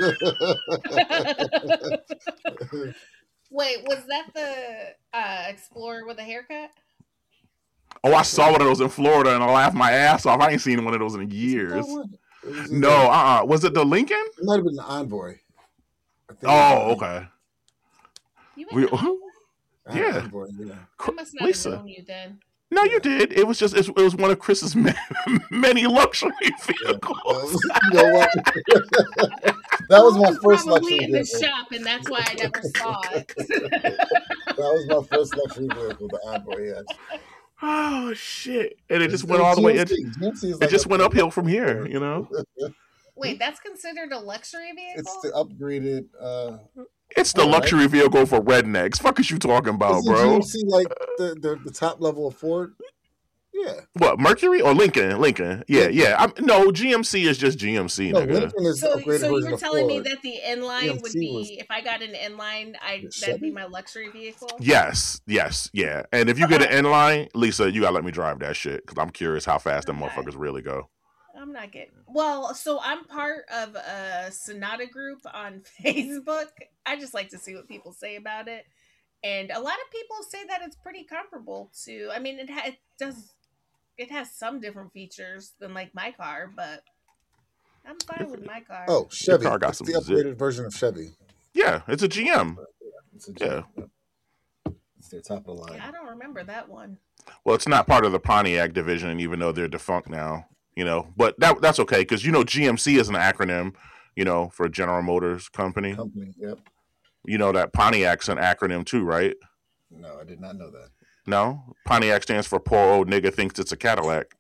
Wait, was that the Explorer with a haircut? Oh, I saw one of those in Florida and I laughed my ass off. I ain't seen one of those in That years. one. It was No, either, Was it the Lincoln? it might have been the Envoy. I think it was Oh, the okay. You We, had no, I had yeah. Envoy, yeah. I must not Lisa. have known you then. No, Yeah. you did. It was just it was one of Chris's many luxury Yeah. vehicles. You know what? That was I my first probably luxury in the vehicle. shop, and that's why I never saw it. That was my first luxury vehicle, the Envoy, yes. Oh shit! And it just It went was all the way. GMC. GMC is It like just a went uphill premium from here. Ford. You know, Wait, that's considered a luxury It's vehicle? the upgraded. it's the All right. luxury vehicle for rednecks. Fuck is you talking about, Isn't bro? GMC like the top level of Ford? Yeah. What, Mercury or Lincoln? Lincoln. Yeah, Lincoln. yeah. No, GMC is just GMC, No, nigga. Lincoln is the So upgraded version you're of telling me Ford. that the inline would GMC was be, if I got an inline, that'd be Chevy. my luxury vehicle? Yes, yeah. And if you get an inline, Lisa, you gotta let me drive that shit because I'm curious how fast them Okay. motherfuckers really go. I'm not getting. Well, so I'm part of a Sonata group on Facebook. I just like to see what people say about it, and a lot of people say that it's pretty comparable to. I mean, it does. It has some different features than like my car, but I'm fine with my car. Oh, Your Chevy. car got It's some the zip. upgraded version of Chevy. Yeah, it's a GM. It's a Yeah. It's their top of the line. Yeah, I don't remember that one. Well, it's not part of the Pontiac division, even though they're defunct now. You know, but that's okay because you know GMC is an acronym, you know, for General Motors Company. Yep. You know that Pontiac's an acronym too, right? No, I did not know that. No, Pontiac stands for poor old nigga thinks it's a Cadillac.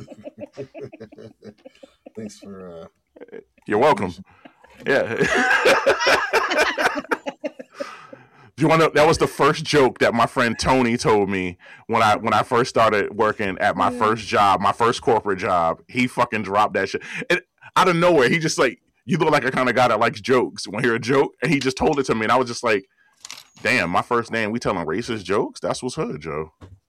Thanks for. You're welcome. Yeah. Do you want to? That was the first joke that my friend Tony told me when I first started working at my first job, my first corporate job. He fucking dropped that shit and out of nowhere. He just like, you look like a kind of guy that likes jokes. Want to hear a joke? And he just told it to me, and I was just like, damn, my first name. We telling racist jokes? That's what's hood, Joe.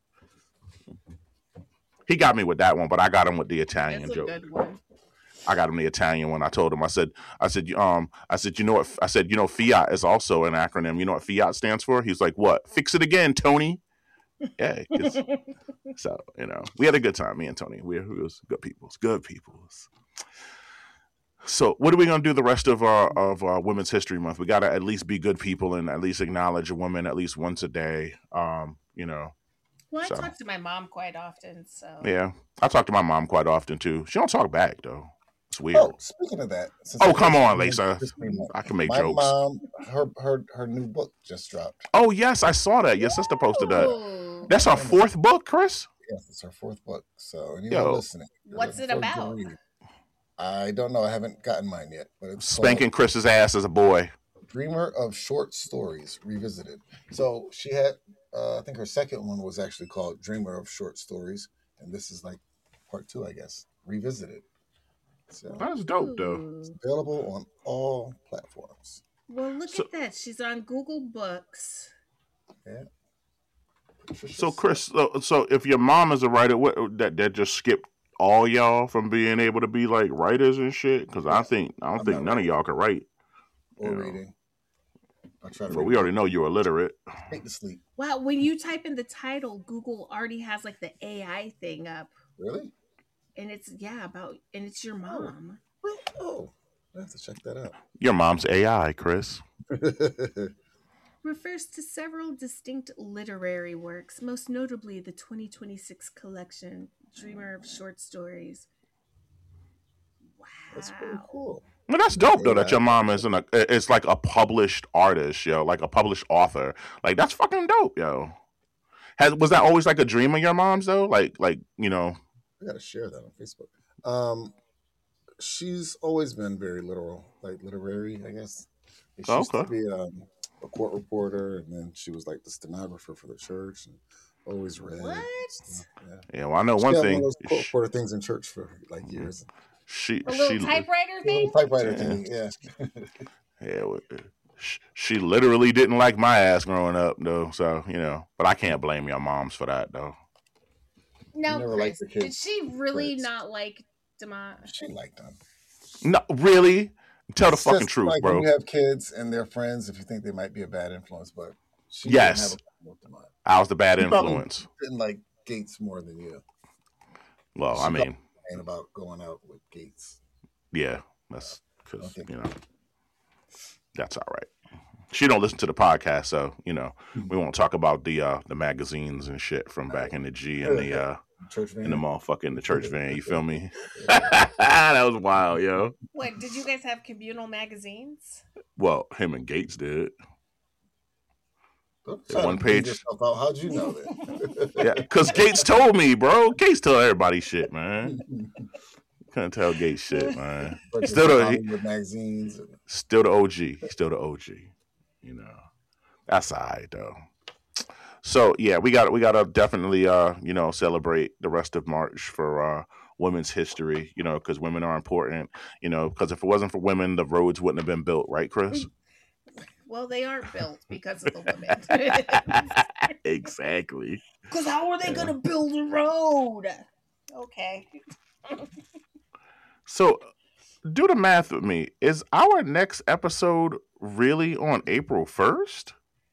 He got me with that one, but I got him with the Italian That's a joke. good one. I got him the Italian one. I told him, I said, you know what? I said, you know, Fiat is also an acronym. You know what Fiat stands for? He's like, what? Fix it again, Tony. Yeah. So, you know, we had a good time. Me and Tony, we was good peoples. Good peoples. So, what are we gonna do the rest of Women's History Month? We gotta at least be good people and at least acknowledge a woman at least once a day. You know. Well, I So. talk to my mom quite often, so Yeah, I talk to my mom quite often too. She don't talk back though. It's weird. Oh, speaking of that. Oh, come on, Lisa. I can make My jokes. mom, her new book just dropped. Oh yes, I saw that. Your sister posted that. Ooh. That's our fourth book, Chris. Yes, it's her fourth book. So anyone Yo. listening, What's it looking forward to about? read. I don't know. I haven't gotten mine yet, but it's Spanking Chris's ass as a boy. called Dreamer of Short Stories Revisited. So she had, I think her second one was actually called Dreamer of Short Stories, and this is like part 2, I guess, Revisited. So That's dope, though. Ooh. it's available on all platforms. Well, look at that. She's on Google Books. Yeah. So, Chris, so if your mom is a writer, that just skipped all y'all from being able to be like writers and shit? Because I don't think none of y'all can write. Or You know. reading. I try to But read. we already know you're illiterate. Hate to sleep. Wow, when you type in the title, Google already has like the AI thing up. Really? And it's and it's your mom. Oh, I have to check that out. Your mom's AI, Chris. Refers to several distinct literary works, most notably the 2026 collection, Dreamer of Short Stories. Wow. That's pretty cool. Well, that's dope though Yeah, that your mom is it's like a published artist, yo, like a published author. Like that's fucking dope, yo. Was that always like a dream of your mom's though? Like I gotta share that on Facebook. Um, she's always been very literal, like literary, I guess. She used to Okay. be a court reporter, and then she was like the stenographer for the church, and always read. And What? stuff. Yeah, Yeah, well, I know she one had one of thing. those court reporter things in church for like years. She The little she typewriter The little thing? typewriter yeah, thing, yeah. yeah she literally didn't like my ass growing up though. So but I can't blame your moms for that though. You Now, never liked Chris, the did kids' she really grades. not like Demont? She liked them. No, really. Tell the It's fucking just truth, like when bro. you have kids and they're friends, if you think they might be a bad influence, but she didn't have Yes, a problem with them. I was the bad She probably influence. didn't like Gates more than you. Well, I She probably mean, complained about going out with Gates. yeah, that's I don't because think. that's all right. She don't listen to the podcast, so we won't talk about the magazines and shit from back in the G and the Church in the van. motherfucking the church van. You feel me? That was wild, yo. Wait, did you guys have communal magazines? Well, him and Gates did. Don't At try one to bring page. yourself out. How'd you know that? Yeah, because Gates told me, bro. Gates tell everybody shit, man. Couldn't tell Gates shit, man. Purchase Still the Hollywood magazines. still the OG. He's still the OG. That's all right though. So yeah, we gotta definitely celebrate the rest of March for women's history. Because women are important. Because if it wasn't for women, the roads wouldn't have been built, right, Chris? Well, they aren't built because of the women. Exactly. Because how are they going to build a road? Okay. So do the math with me. Is our next episode really on April 1st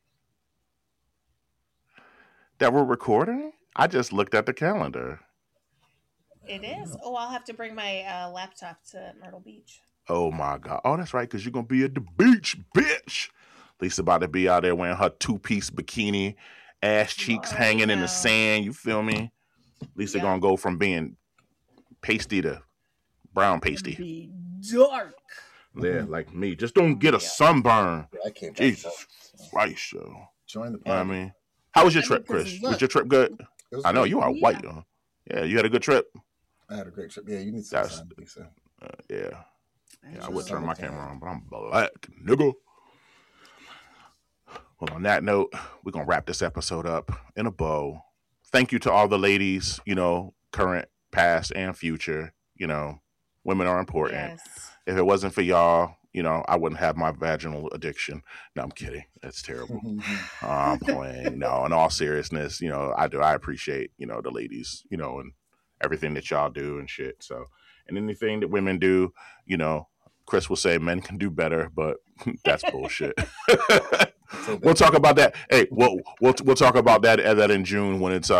that we're recording? I just looked at the calendar. It is. Oh, I'll have to bring my laptop to Myrtle Beach. Oh my God. Oh, that's right, because you're going to be at the beach, bitch. Lisa about to be out there wearing her two-piece bikini, ass cheeks hanging in the sand. You feel me? Lisa going to go from being pasty to brown pasty. Be dark. Yeah, like me. Just don't get a sunburn. I can't. Jesus Christ, yo. Join the You know what I party. mean? How was your trip, 'cause Chris? look- Was your trip good? It was I know great. you are white, huh? Yeah, you had a good trip? I had a great trip. Yeah, you need some That's- time, Lisa. Yeah. I would Just turn my summertime. camera on, but I'm black, nigga. Well, on that note, we're going to wrap this episode up in a bow. Thank you to all the ladies, current, past, and future. Women are important. Yes. If it wasn't for y'all, I wouldn't have my vaginal addiction. No, I'm kidding. That's terrible. I'm playing. No, in all seriousness, I do. I appreciate, the ladies, and everything that y'all do and shit. So, and anything that women do, Chris will say men can do better, but that's bullshit. We'll talk about that. Hey, we'll talk about that in June when it's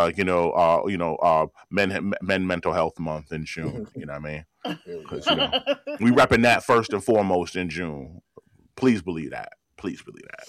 men mental health month in June. You know what I mean? Because we repping that first and foremost in June. Please believe that. Please believe that.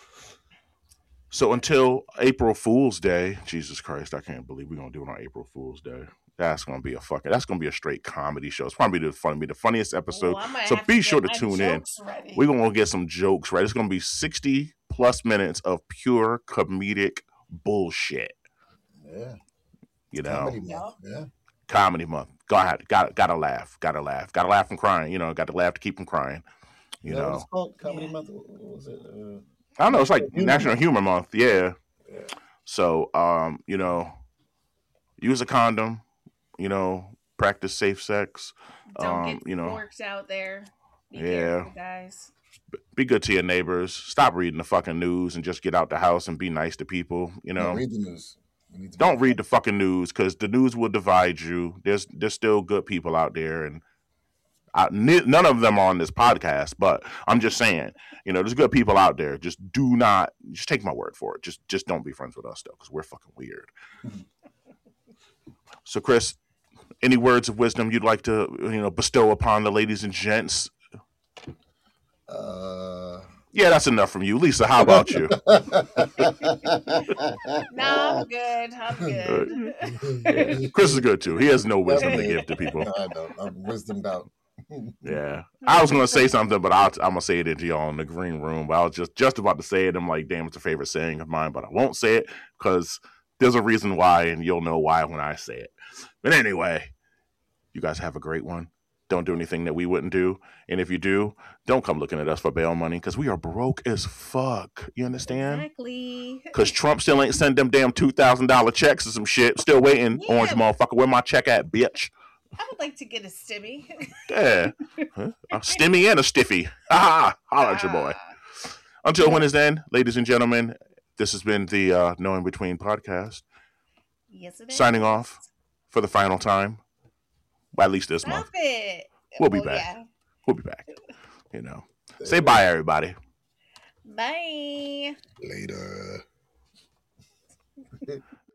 So until April Fool's Day, Jesus Christ, I can't believe we're gonna do it on April Fool's Day. That's gonna be a straight comedy show. It's probably the funniest episode. Oh, I might So have be to sure get to my tune in. jokes ready. We're gonna get some jokes, right? It's gonna be 60 plus minutes of pure comedic bullshit. Yeah. Comedy month. Yeah. Comedy month. Go ahead. Gotta laugh. Gotta laugh from crying. Got to laugh to keep from crying. Is that what it's called? Comedy month. What was it? I don't know. It's like Humor National Month. Humor Month. Yeah. Yeah. So, use a condom. Practice safe sex. Don't get forked out there. Be careful, guys. Be good to your neighbors. Stop reading the fucking news and just get out the house and be nice to people. Don't read the news. Don't read the fucking news because the news will divide you. There's still good people out there, and none of them are on this podcast. But I'm just saying, there's good people out there. Just take my word for it. Just don't be friends with us though, because we're fucking weird. So, Chris, any words of wisdom you'd like to bestow upon the ladies and gents? Yeah, that's enough from you. Lisa, how about you? Nah, I'm good. Yeah, Chris is good too. He has no wisdom to give to people. No, I don't. I'm wisdomed out. Yeah, I was gonna say something, but I'm gonna say it into y'all in the green room. But I was just about to say it. I'm like, damn, it's a favorite saying of mine, but I won't say it because there's a reason why, and you'll know why when I say it. But anyway, you guys have a great one. Don't do anything that we wouldn't do, and if you do, don't come looking at us for bail money because we are broke as fuck. You understand? Exactly. Because Trump still ain't send them damn $2,000 checks or some shit. Still waiting, Yeah. orange motherfucker. Where my check at, bitch? I would like to get a stimmy. Yeah. Huh? A stimmy and a stiffy. Ha ha. Holla at your boy. Until when is then, ladies and gentlemen, this has been the No In Between podcast. Yes, it is. Signing off for the final time. Well, at least this Stop month. it. We'll be back. Yeah. We'll be back. You know. Say bye, everybody. Bye. Later.